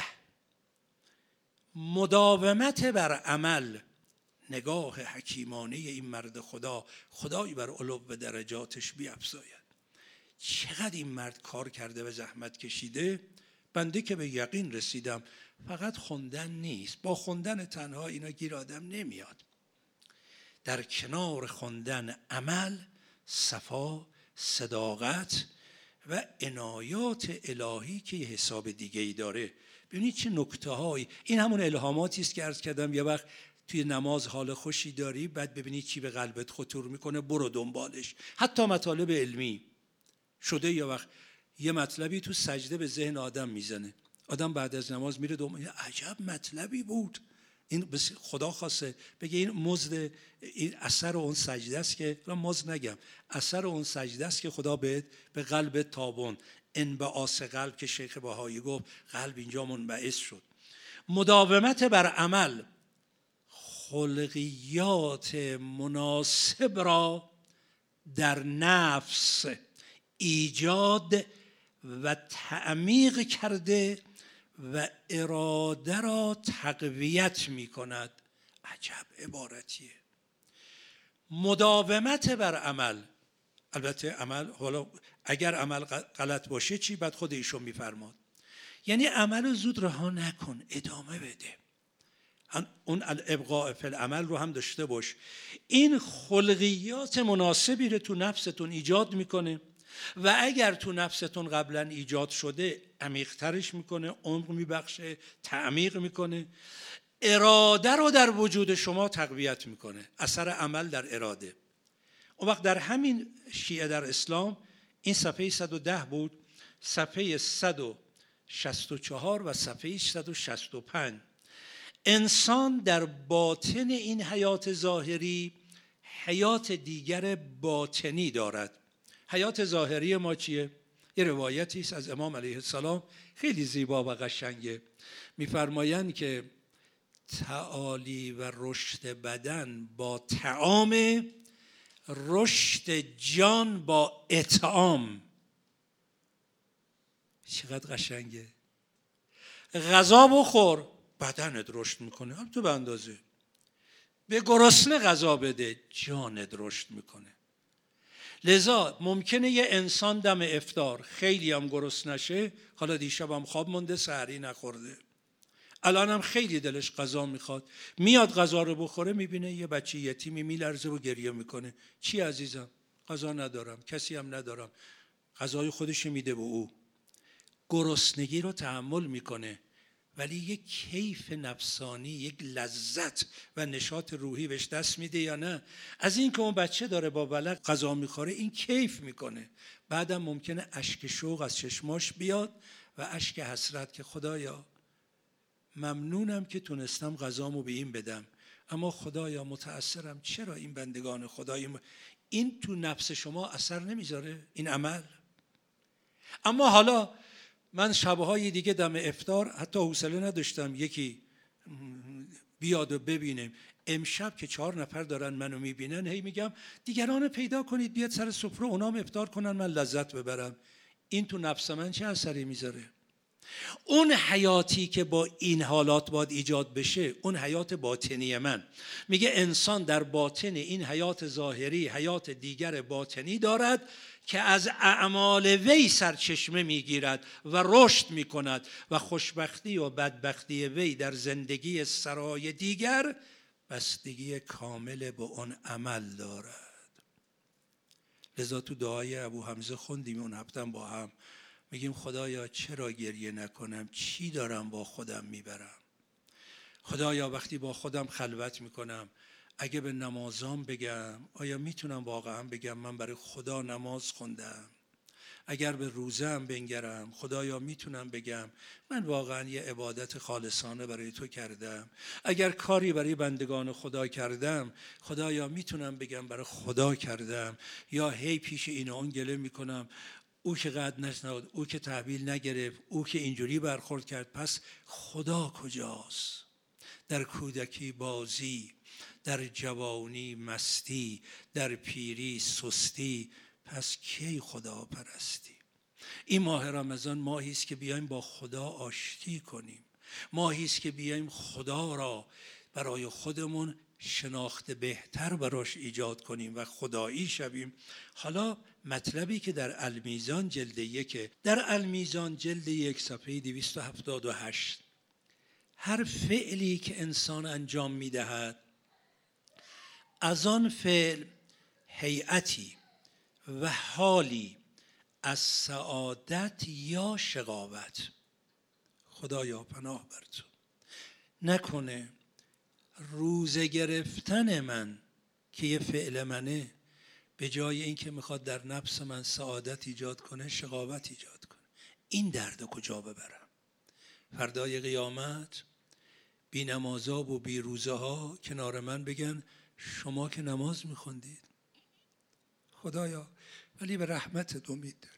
مداومت بر عمل، نگاه حکیمانه این مرد خدا، خدایی بر علو درجاتش بیفزاید. چقدر این مرد کار کرده و زحمت کشیده. بنده که به یقین رسیدم فقط خوندن نیست، با خوندن تنها اینا گیر آدم نمیاد. در کنار خوندن عمل، صفا، صداقت و عنایات الهی که یه حساب دیگه ای داره. ببینید چه نکته هایی. این همون الهاماتی است که عرض کردم یه وقت توی نماز حال خوشی داری، بعد ببینید چی به قلبت خطور میکنه، برو دنبالش. حتی مطالب علمی شده یه وقت یه مطلبی تو سجده به ذهن آدم میزنه، آدم بعد از نماز میره عجب مطلبی بود، این خدا خواسته بگه این مزد، این اثر اون سجده است که، مزد نگم، اثر اون سجده است که خدا به قلب تابون، انبعاث قلب که شیخ بهایی گفت قلب اینجا منبعث شد. مداومت بر عمل، خلقیات مناسب را در نفس ایجاد و تعمیق کرده و اراده را تقویت می کند. عجب عبارتیه. مداومت بر عمل، البته عمل، حالا اگر عمل غلط باشه چی؟ بعد خود ایشون میفرماد، یعنی عمل زود رها نکن، ادامه بده. اون الابقاء فی العمل رو هم داشته باش. این خلقیات مناسبی رو تو نفستون ایجاد میکنه و اگر تو نفستون قبلا ایجاد شده عمیق‌ترش میکنه، عمق میبخشه، تعمیق میکنه، اراده رو در وجود شما تقویت میکنه. اثر عمل در اراده. اون وقت در همین شیعه در اسلام، این صفحه 110 بود، صفحه 164 و صفحه 165، انسان در باطن این حیات ظاهری حیات دیگر باطنی دارد. حیات ظاهری ما چیه؟ یه روایتی است از امام علیه السلام خیلی زیبا و قشنگه. میفرمایند که تعالی و رشد بدن با طعام، رشد جان با اطعام. چقدر قشنگه. غذا بخور بدنت رشد میکنه، هم تو به اندازه. به گرسنه غذا بده جانت رشد میکنه. لذا ممکنه یه انسان دم افطار خیلی هم گرسنه نشه، حالا دیشب هم خواب مونده، سحری نخورده، الان هم خیلی دلش غذا میخواد، میاد غذا رو بخوره، میبینه یه بچه یتیمی میلرزه و گریه میکنه. چی عزیزم؟ غذا ندارم، کسی هم ندارم. غذای خودش میده به او. گرسنگی رو تحمل میکنه، ولی یک کیف نفسانی، یک لذت و نشاط روحی بهش دست میده یا نه؟ از این که اون بچه داره با ولع غذا میخوره این کیف میکنه. بعدم ممکنه اشک شوق از چشماش بیاد و اشک حسرت که خدایا ممنونم که تونستم غذامو به این بدم، اما خدایا متأثرم چرا این بندگان خدای این تو نفس شما اثر نمیذاره این عمل؟ اما حالا من شبهای دیگه دم افطار حتی حوصله نداشتم یکی بیاد و ببینیم. امشب که 4 نفر دارن منو میبینن هی میگم دیگران پیدا کنید بیاد سر سفره اونام افطار کنن من لذت ببرم. این تو نفس من چه اثری میذاره؟ اون حیاتی که با این حالات باید ایجاد بشه، اون حیات باطنی من میگه انسان در باطن این حیات ظاهری حیات دیگر باطنی دارد که از اعمال وی سرچشمه میگیرد و رشد میکند و خوشبختی و بدبختی وی در زندگی سرای دیگر بستگی کامل به اون عمل دارد. لذا تو دعای ابو حمزه خوندیم اون هفته با هم، میگیم خدایا چرا گریه نکنم؟ چی دارم با خودم میبرم؟ خدایا وقتی با خودم خلوت میکنم اگه به نمازام بگم آیا میتونم واقعا بگم من برای خدا نماز خوندم؟ اگر به روزه‌ام بنگرم خدایا میتونم بگم من واقعا یه عبادت خالصانه برای تو کردم؟ اگر کاری برای بندگان خدا کردم خدایا میتونم بگم برای خدا کردم؟ یا هی پیش این و اون گله میکنم او که قد نشنود، او که تحویل نگرفت، او که اینجوری برخورد کرد، پس خدا کجاست؟ در کودکی بازی، در جوانی مستی، در پیری سستی، پس کی خدا پرستی؟ این ماه رمضان ماهی است که بیایم با خدا آشتی کنیم، ماهی است که بیایم خدا را برای خودمون شناخت بهتر براش ایجاد کنیم و خدایی شویم. حالا مطلبی که در المیزان جلد 1 در المیزان جلد 1 صفحه 278 هر فعلی که انسان انجام میدهد از آن فعل هیئتی و حالی از سعادت یا شقاوت، خدایا پناه بر تو نکنه روزه گرفتن من که یه فعل منه به جای این که میخواد در نفس من سعادت ایجاد کنه شقاوت ایجاد کنه. این درد کجا ببرم؟ فردای قیامت بی نمازا و بی روزه ها کنار من بگن شما که نماز میخوندید خدایا ولی به رحمتت امید داریم.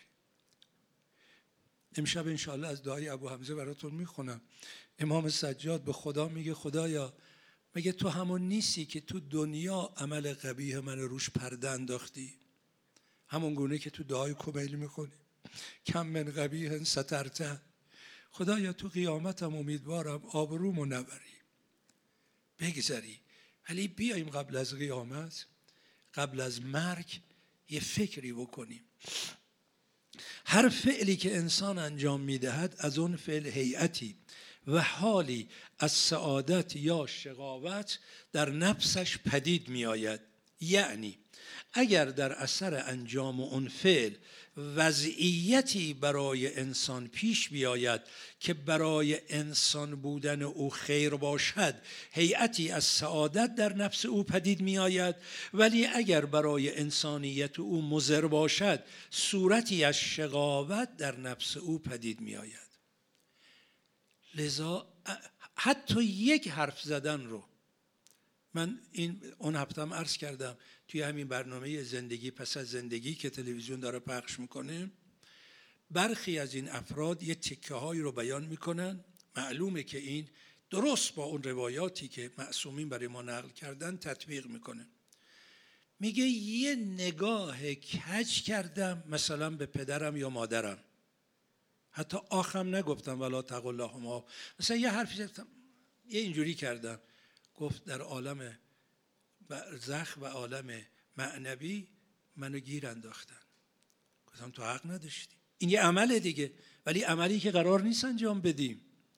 امشب انشاءالله از دعای ابو حمزه براتون میخونم. امام سجاد به خدا میگه خدایا مگه تو همون نیستی که تو دنیا عمل قبیح من روش پرده انداختی؟ همون گونه که تو دعای کمیل میخونی کم من قبیح سترته. خدایا تو قیامتم امیدوارم آبرومو نبری بگذری، ولی بیاییم قبل از قیامت قبل از مرگ یه فکری بکنیم. هر فعلی که انسان انجام میدهد از اون فعل هیئتی و حالی از سعادت یا شقاوت در نفسش پدید می آید. یعنی اگر در اثر انجام اون فعل وضعیتی برای انسان پیش بیاید که برای انسان بودن او خیر باشد هیئتی از سعادت در نفس او پدید می آید، ولی اگر برای انسانیت او مضر باشد صورتی از شقاوت در نفس او پدید می آید. لذا حتی یک حرف زدن رو من اون هفتم عرض کردم توی همین برنامه زندگی پس از زندگی که تلویزیون داره پخش میکنه برخی از این افراد یه تکه هایی رو بیان میکنن، معلومه که این درست با اون روایاتی که معصومین برای ما نقل کردن تطبیق میکنه. میگه یه نگاه کج کردم مثلا به پدرم یا مادرم، حتی آخم نگفتم ولا تقل لهما، مثلا یه حرفی زدم یه اینجوری کردم، گفت در عالم برزخ و عالم معنوی منو گیر انداختن. گفتم تو حق نداشتی، این یه عمله دیگه، ولی عملی که قرار نیست انجام بدیم.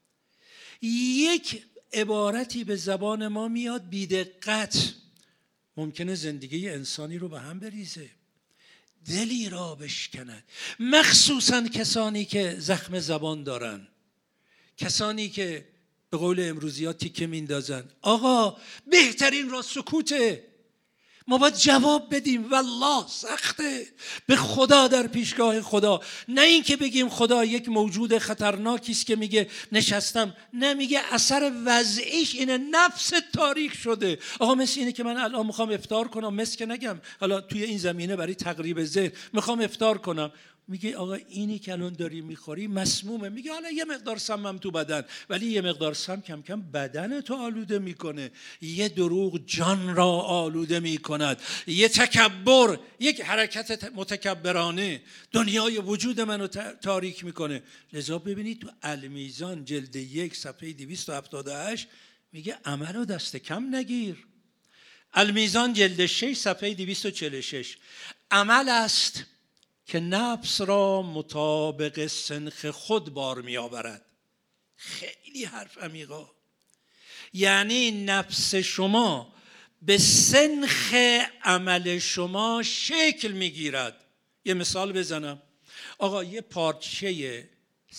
یک عبارتی به زبان ما میاد بی دقت ممکنه زندگی انسانی رو به هم بریزه، دلی را بشکند، مخصوصا کسانی که زخم زبان دارن، کسانی که به قول امروزی ها تیکه میندازن. آقا بهترین را سکوته. ما باید جواب بدیم. والله سخته به خدا، در پیشگاه خدا. نه این که بگیم خدا یک موجود خطرناکی است که میگه نشستم، نه، میگه اثر وضعیش اینه، نفس تاریک شده. آقا مثل اینه که من الان میخوام افطار کنم، مثل که نگم حالا توی این زمینه برای تقریب ذهن میخوام افطار کنم، میگه آقا اینی که الان داری میخوری مسمومه. میگه حالا یه مقدار سمم تو بدن، ولی یه مقدار سم کم کم بدن تو آلوده میکنه. یه دروغ جان را آلوده میکند. یه تکبر، یک حرکت متکبرانه دنیای وجود منو تاریک میکنه. لذا ببینید تو المیزان جلد 1 صفحه 278 میگه عملو دست کم نگیر. المیزان جلد 6 صفحه 246 عمل است که نفس را مطابق سنخ خود بار می آورد. خیلی حرف عمیقا. یعنی نفس شما به سنخ عمل شما شکل می گیرد. یه مثال بزنم. آقا یه پارچه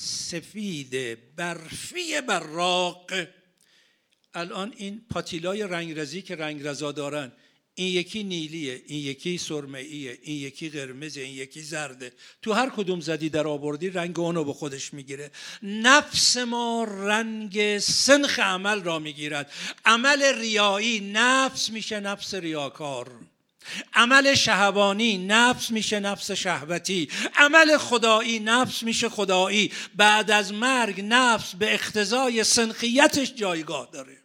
سفید برفی براق، الان این پاتیلای رنگرزی که رنگرزا دارن، این یکی نیلیه، این یکی سرمه‌ایه، این یکی قرمزه، این یکی زرده، تو هر کدوم زدی در آوردی رنگ اونو به خودش میگیره. نفس ما رنگ سنخ عمل را میگیرد. عمل ریایی نفس میشه نفس ریاکار، عمل شهوانی نفس میشه نفس شهوتی، عمل خدایی نفس میشه خدایی. بعد از مرگ نفس به اقتضای سنخیتش جایگاه داره.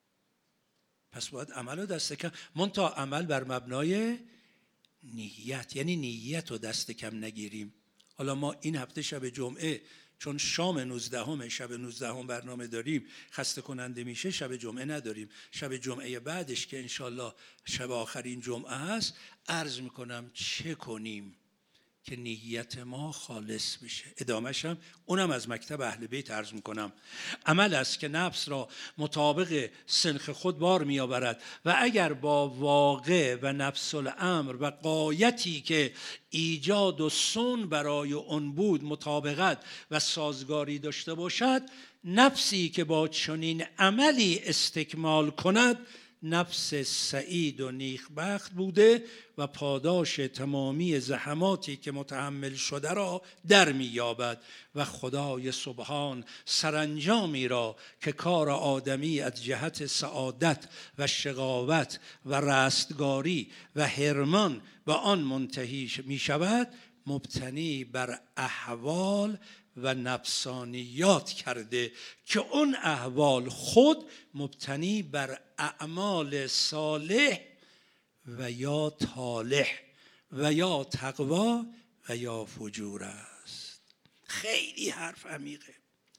پس باید عمل رو دست کم، منتها عمل بر مبنای نیت، یعنی نیت رو دست کم نگیریم. حالا ما این هفته شب جمعه چون شام 19 شب 19 برنامه داریم، خسته کننده میشه، شب جمعه نداریم. شب جمعه بعدش که انشالله شب آخرین جمعه هست، عرض میکنم چه کنیم که نیت ما خالص بشه. ادامهش هم اونم از مکتب اهل بیت عرض میکنم. عمل است که نفس را مطابق سنخ خود بار میآورد و اگر با واقع و نفس الامر و غایتی که ایجاد و سون برای اون بود مطابقت و سازگاری داشته باشد، نفسی که با چنین عملی استکمال کند نفس سعید و نیکبخت بوده و پاداش تمامی زحماتی که متحمل شده را در می‌یابد و خدای سبحان سرانجامی را که کار آدمی از جهت سعادت و شقاوت و رستگاری و حرمان به آن منتهی می شود مبتنی بر احوال و نفسانیات کرده که اون احوال خود مبتنی بر اعمال صالح و یا طالح و یا تقوا و یا فجور است. خیلی حرف عمیقه.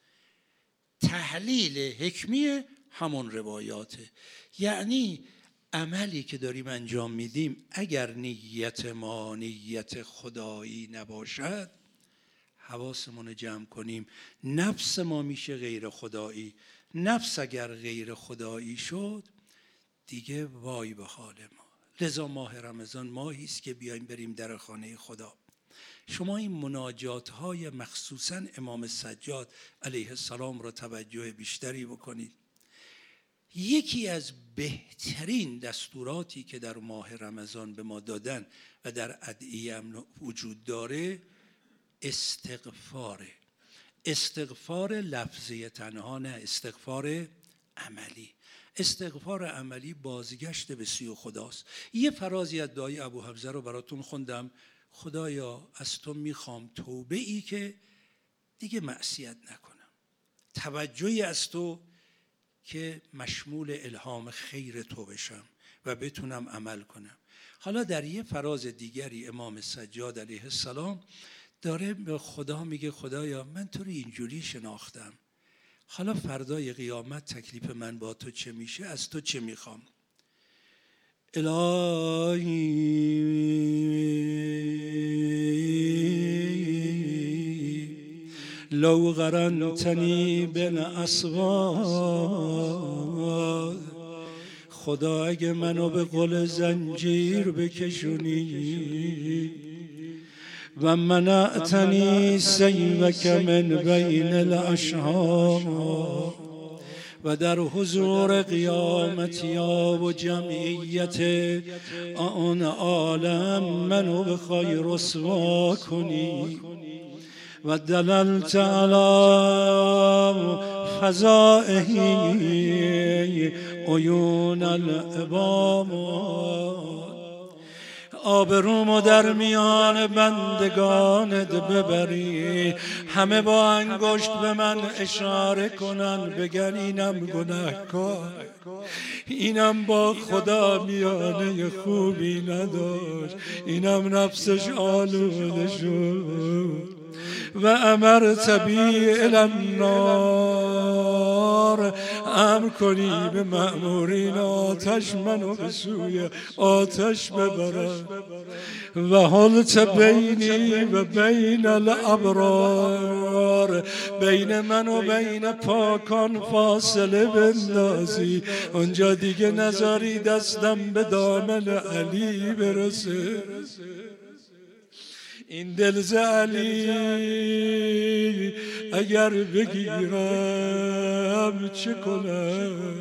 تحلیل حکمی همون روایاته. یعنی عملی که داریم انجام میدیم اگر نیت ما نیت خدایی نباشد، حواسمون رو جمع کنیم، نفس ما میشه غیر خدایی. نفس اگر غیر خدایی شد دیگه وای به حال ما. لذا ماه رمضان ماهی است که بیایم بریم در خانه خدا. شما این مناجات های مخصوصا امام سجاد علیه السلام را توجه بیشتری بکنید. یکی از بهترین دستوراتی که در ماه رمضان به ما دادن و در ادعیه هم وجود داره استغفاره. استغفار لفظی تنها نه، استغفار عملی. استغفار عملی بازگشت به سوی خداست. یه فرازی از دعای ابو حمزه رو براتون خوندم. خدایا از تو میخوام توبه ای که دیگه معصیت نکنم، توجهی از تو که مشمول الهام خیر تو بشم و بتونم عمل کنم. حالا در یه فراز دیگری امام سجاد علیه السلام داره به خدا میگه خدایا من تو رو اینجوری شناختم، حالا فردای قیامت تکلیف من با تو چه میشه، از تو چه میخوام؟ الهی لو قرنتنی بین اسواد، خدا اگه منو به قل زنجیر بکشونی و منعتنی سیبک من بین الاشهار و در حضور قیامتیا و جمعیت آن عالم منو بخوای رسوا کنی و دللت علی فضائه عیون العبام، آبرومو در میان بندگانت ببری، همه با انگشت به من اشاره کنن بگن اینم گناهکار، اینم با خدا میانه خوبی نداشت، اینم نفسش آلوده شد. و امرت بی الی النار، امر کنی به مأمورین آتش منو به سوی آتش ببرن. و حلت بینی و بین الابرار، بین من و بین پاکان فاصله بندازی، اونجا دیگه نذاری دستم به دامن علی برسه. این دل ز علی اگر بگیرم چه کنم،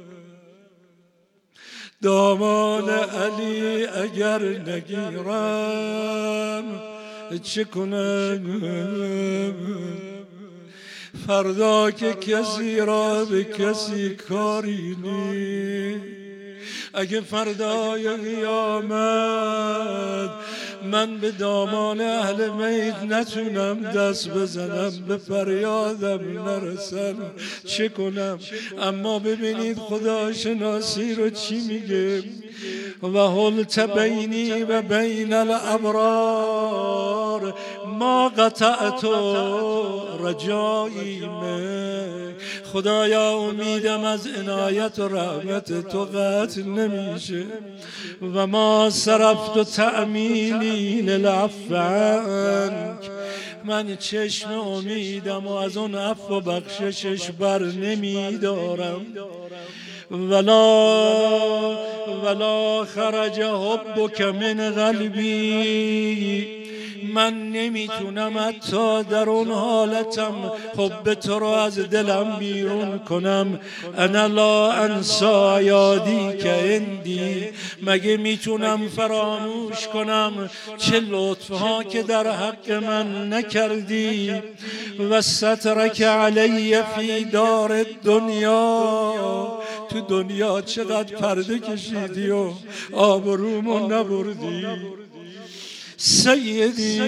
دامان علی اگر نگیرم چه کنم. فردا که کسی را به کسی کاری نیست، اگه فردای قیامت من به دامان اهل بیت نتونم دست بزنم، به فریادم نرسم چه کنم؟ اما ببینید خداشناسی رو چی میگه، و حلت بینی و بین الابرار ما قطعت رجایی من، خدایا امیدم از عنایت و رحمت تو قطع نمیشه. و ما صرفت تأمینی للعفو عنک، من چشم امیدم و از اون عفو و بخششش بر نمیدارم. ولا خرج حبک من قلبی، من نمیتونم حتی در اون حالتم حب تو رو از دلم بیرون کنم. انا لا انسا یادی که اندی، مگه میتونم فراموش کنم چه لطفها که در حق من نکردی. و سترک علی فی دار دنیا، تو دنیا چقدر پرده کشیدی و آبرومو نبردی. سیدی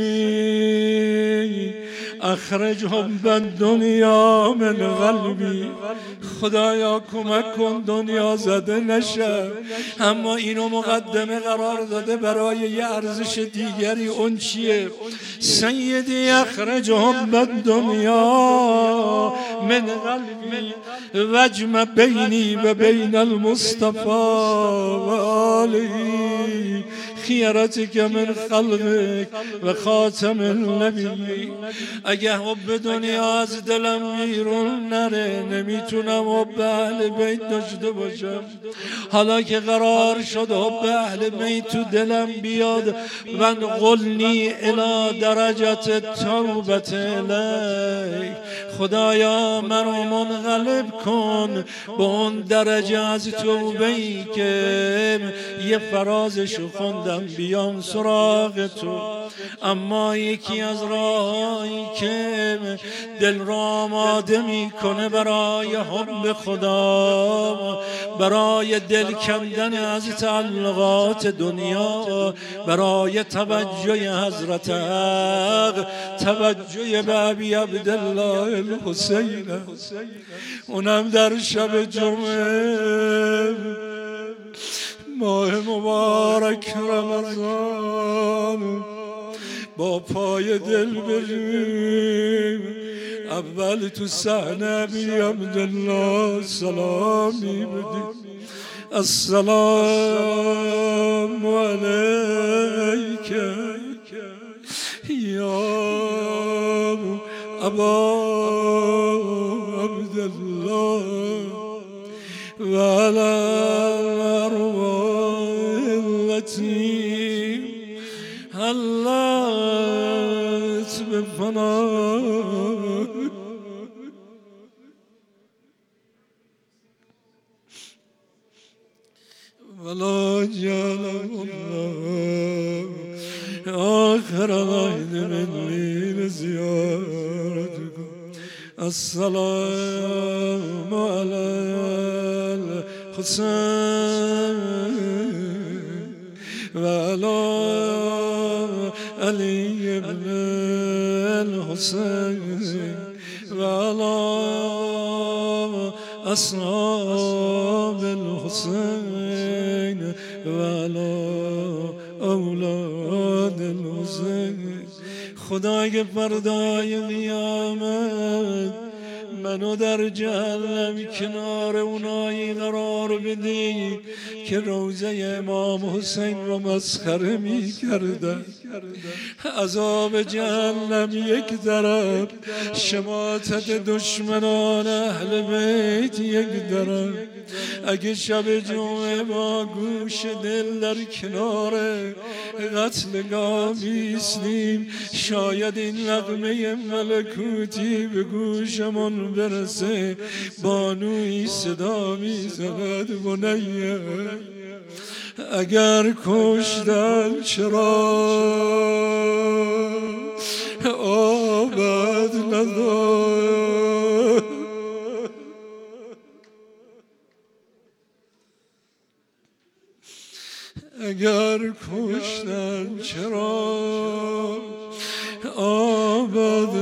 اخرج حب الدنیا من قلبی، خدایا کمک کن دنیا زده نشه، اما اینو مقدمه قرار داده برای یه ارزش دیگری. اون چیه؟ سیدی اخرج حب الدنیا من قلبی واجمع بینی و بین المصطفى و آله خیرتک من خلقک و خاتم النبی. اگه حب دنیا از دلم بیرون نره، نمیتونم حب اهل بیت داشته باشم. حالا که قرار شد حب اهل بیت تو دلم بیاد، من قلنی الی درجت توبت الیک، خدایا منو منقلب کن به اون درجه از توبه‌ای که یه فرازشو خوندم بیام سراغ تو. اما یکی از راهایی که دل را آماده میکنه برای حب خدا، برای دل کندن از تعلقات دنیا، برای توجه حضرت حق، توجه به ابی عبدالله الحسین، اونم در شب جمعه ماه مبارک رمضان، با پای دل بریم اول تو صحنه ابی عبدالله سلامی بدیم. السلام علیک یا ابا عبدالله و علی الارواح التي حلت بفناک. ولا جعل الله آخر عهد مني لزيارتكم السلام على الحسين وعلى علي بن الحسين وعلى أصحاب الحسين وعلى أولاد الحسين. خدای فردای قیامت منو در جهنم کنار اونایی قرار بدی که روزه امام حسین رو مسخره می کردن. عذاب جهنم یک طرف، شماتت دشمنان اهل بیت یک طرف. اگه شب جمعه با گوش دل در کنار قتلگاه بیستیم، شاید این نغمه ملکوتی به گوشمون برسه. بانوی صدا میزند بنیه اگر کشتن چرا آبد ندار. اگر کشتن چرا آبد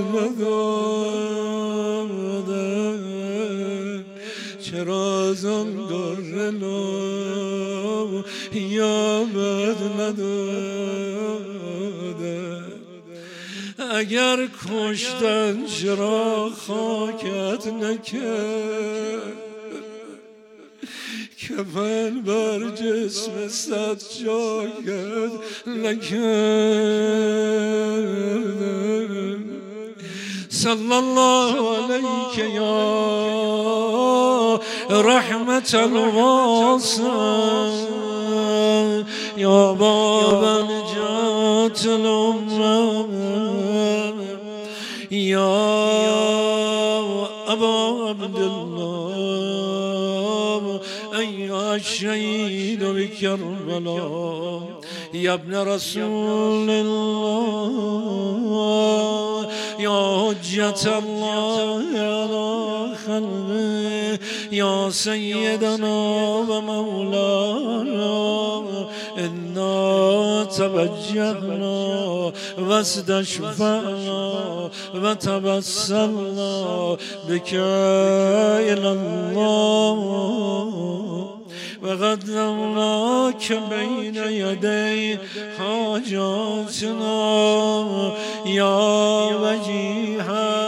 ندار. چرا زندار نو یابد نداده. اگر کشتن چرا خاکت نکرد. کفن بر جسم سجاد نکرد. صلی الله علیک یا رحمت الواسع یا باب نجات الامه یا ابا عبدالله ایها الشهید بکربلا یا ابن رسول الله یا حجت الله علی خلقه یا سیدنا و مولانا انا توجهنا و استشفعنا و توسلنا بك الی الله وقدمناك بين يدي حاجاتنا يا وجيها.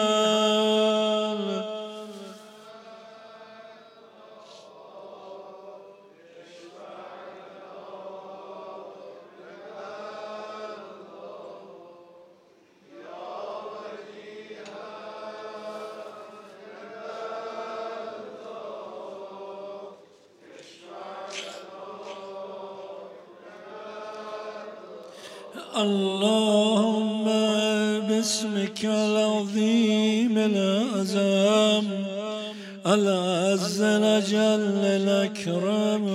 اللهم باسمك العظيم الأعظم العز الأجل الأكرم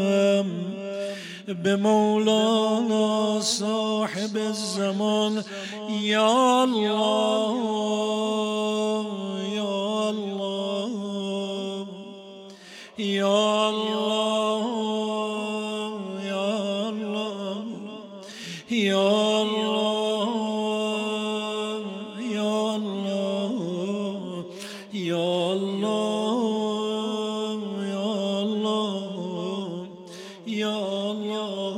بمولانا صاحب الزمان يا الله يا الله يا الله يا الله يا الله يا الله يا الله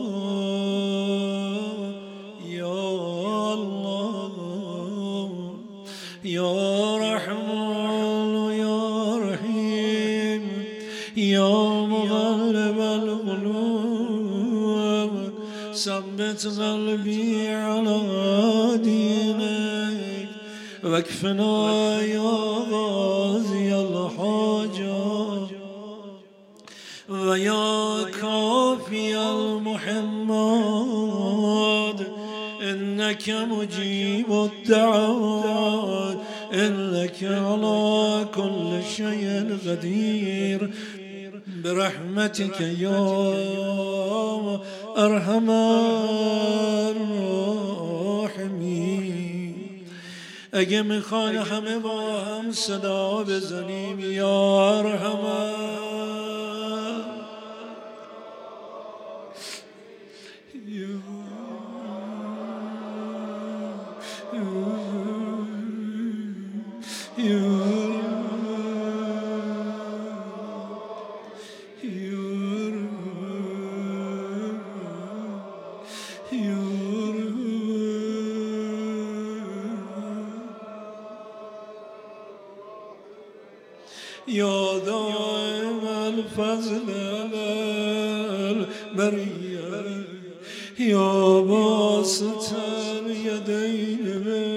يا الله يا رحمن يا رحيم يا مغلب القلوب ثبت قلبي على دينك واكفنا يا غازي الحاجات ويا كافي المحمات إنك مجيب الدعوات إنك على كل شيء قدير برحمتك یا ارحم الراحمین. اگه میخوان همه با هم صدا بزنیم یا ارحم یا دائم الفضل البریه یا باسط الیدین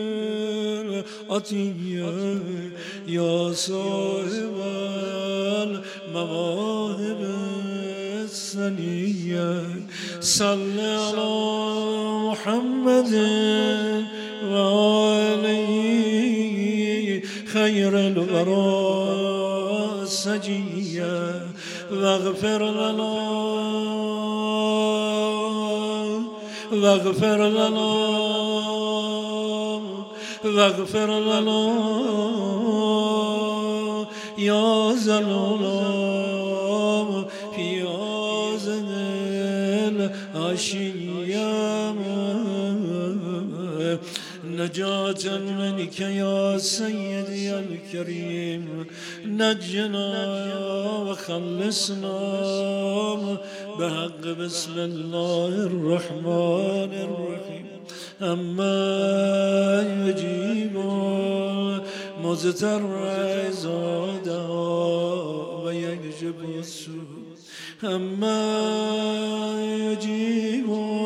بالعطیه یا صاحب المواهب السنیه صل علی محمد و آله خیر الورى سجيا واغفر لنا واغفر لنا واغفر لنا يا ذا العلا في هذه العشية نجاة منك يا سيدي الكريم. نجنا وخلصنا بحق بسم الله الرحمن الرحيم. أما يجيب مضطر إذا دعا ويكشف السوء. أما يجيب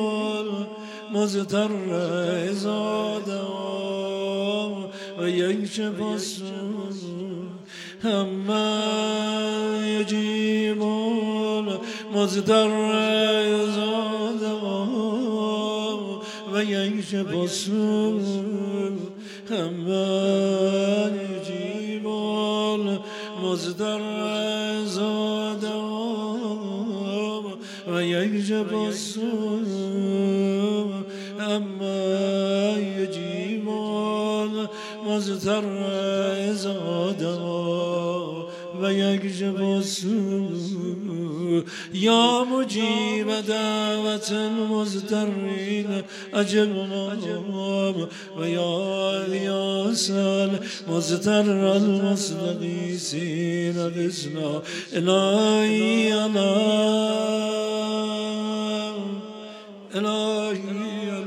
مضطر إذا دعا ويكشف السوء. أما يجيب المضطر إذا دعا ويكشف السوء. أما يجيب المضطر إذا دعا ويكشف السوء. أما يجيب المضطر إذا دعا ويكشف السوء. يا مجيب دعوة المضطرين أجبنا ويا إلياس المضطر المستغيثين غثنا. إلهي إلهي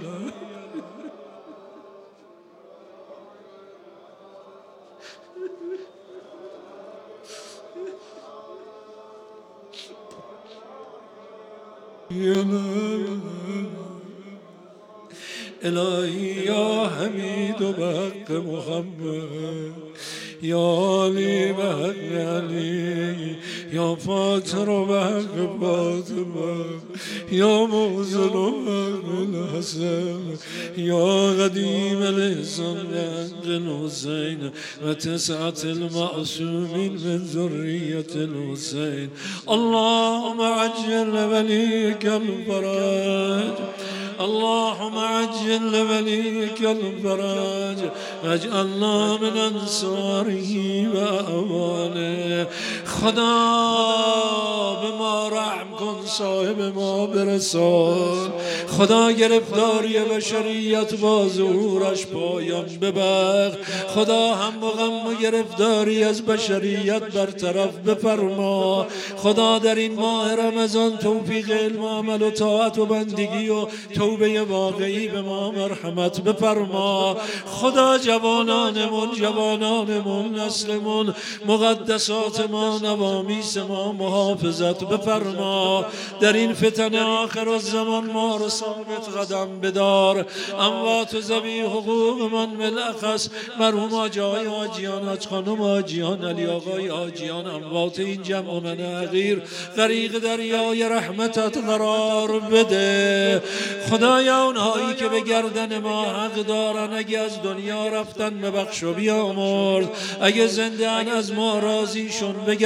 إلهي يا حميد بحق محمد يا علي بحق علي يا فاتر بحق فاطمة يا موزن بحق الحسن يا قديم الإحسان بحق الحسين وتسعة المعصومين من ذرية الحسين. اللهم عجل لوليك الفرج اللهم عجل لوليك الفرج واجعلنا من انصاره و اعوانه. خدا به ما رحم کن، صاحب ما برسان. خدا گرفتاری بشریت با ظهورش پایان ببخش. خدا هم و غم و گرفتاری از بشریت برطرف بفرما. خدا در این ماه رمضان توفیق علم و عمل و طاعت و بندگی و توبه واقعی به ما مرحمت بفرما. خدا جوانانمون نسلمون مقدسات ما نوامیس ما محافظت بفرما. در این فتن آخر الزمان ما رو ثابت قدم بدار. اموات و ذوی حقوق من بالاخص مرحوم آجای آجیان، حاج خانم آجیان، علی آقای آجیان، اموات این جمع من حقیر غریق دریای رحمتت قرار بده. خدایا اونهایی که به گردن ما حق دارن اگه از دنیا رفتن ببخش و بیامرز، اگه زنده ان از ما راضی شون بگرد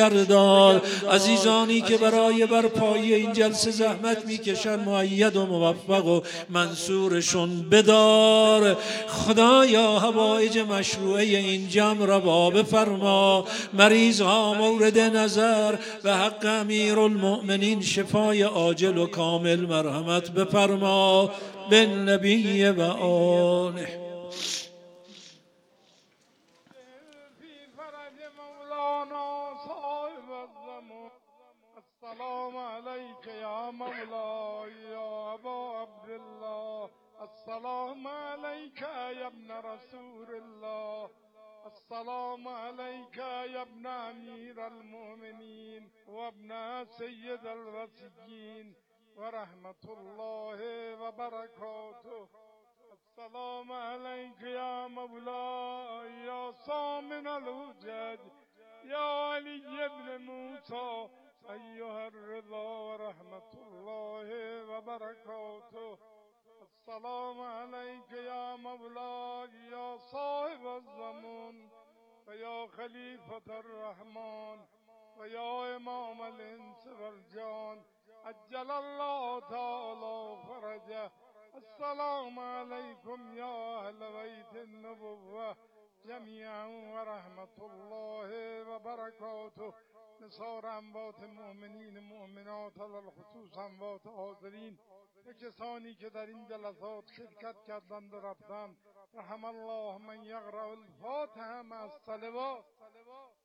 بگردان. عزیزانی که برای برپایی این جلسه زحمت میکشن مؤید و موفق و منصورشون بدار. خدایا حوائج مشروعه این جمع روا بفرما. مریض ها مورد نظر به حق امیرالمؤمنین شفای عاجل و کامل مرحمت بفرما. بالنبی و آله. السلام عليك يا مولاي يا أبا عبد الله. السلام عليك يا ابن رسول الله. السلام عليك يا ابن أمير المؤمنين وابن سيد الوصيين ورحمة الله وبركاته. السلام عليك يا مولاي يا صامن الوجد يا علي بن موسى أيها الرضا ورحمة الله وبركاته. السلام عليك يا مولاي يا صاحب الزمان ويا خليفة الرحمن ويا إمام الإنس والجان عجل الله تعالى فرجه. السلام عليكم يا أهل بيت النبوة جميعا ورحمة الله وبركاته. نثار اموات مؤمنین مؤمنات على خصوص اموات حاضرین و کسانی که در این جلسات شرکت کردند و رفتند. رحم الله من یقرأ الفاتحه مع الصلوات.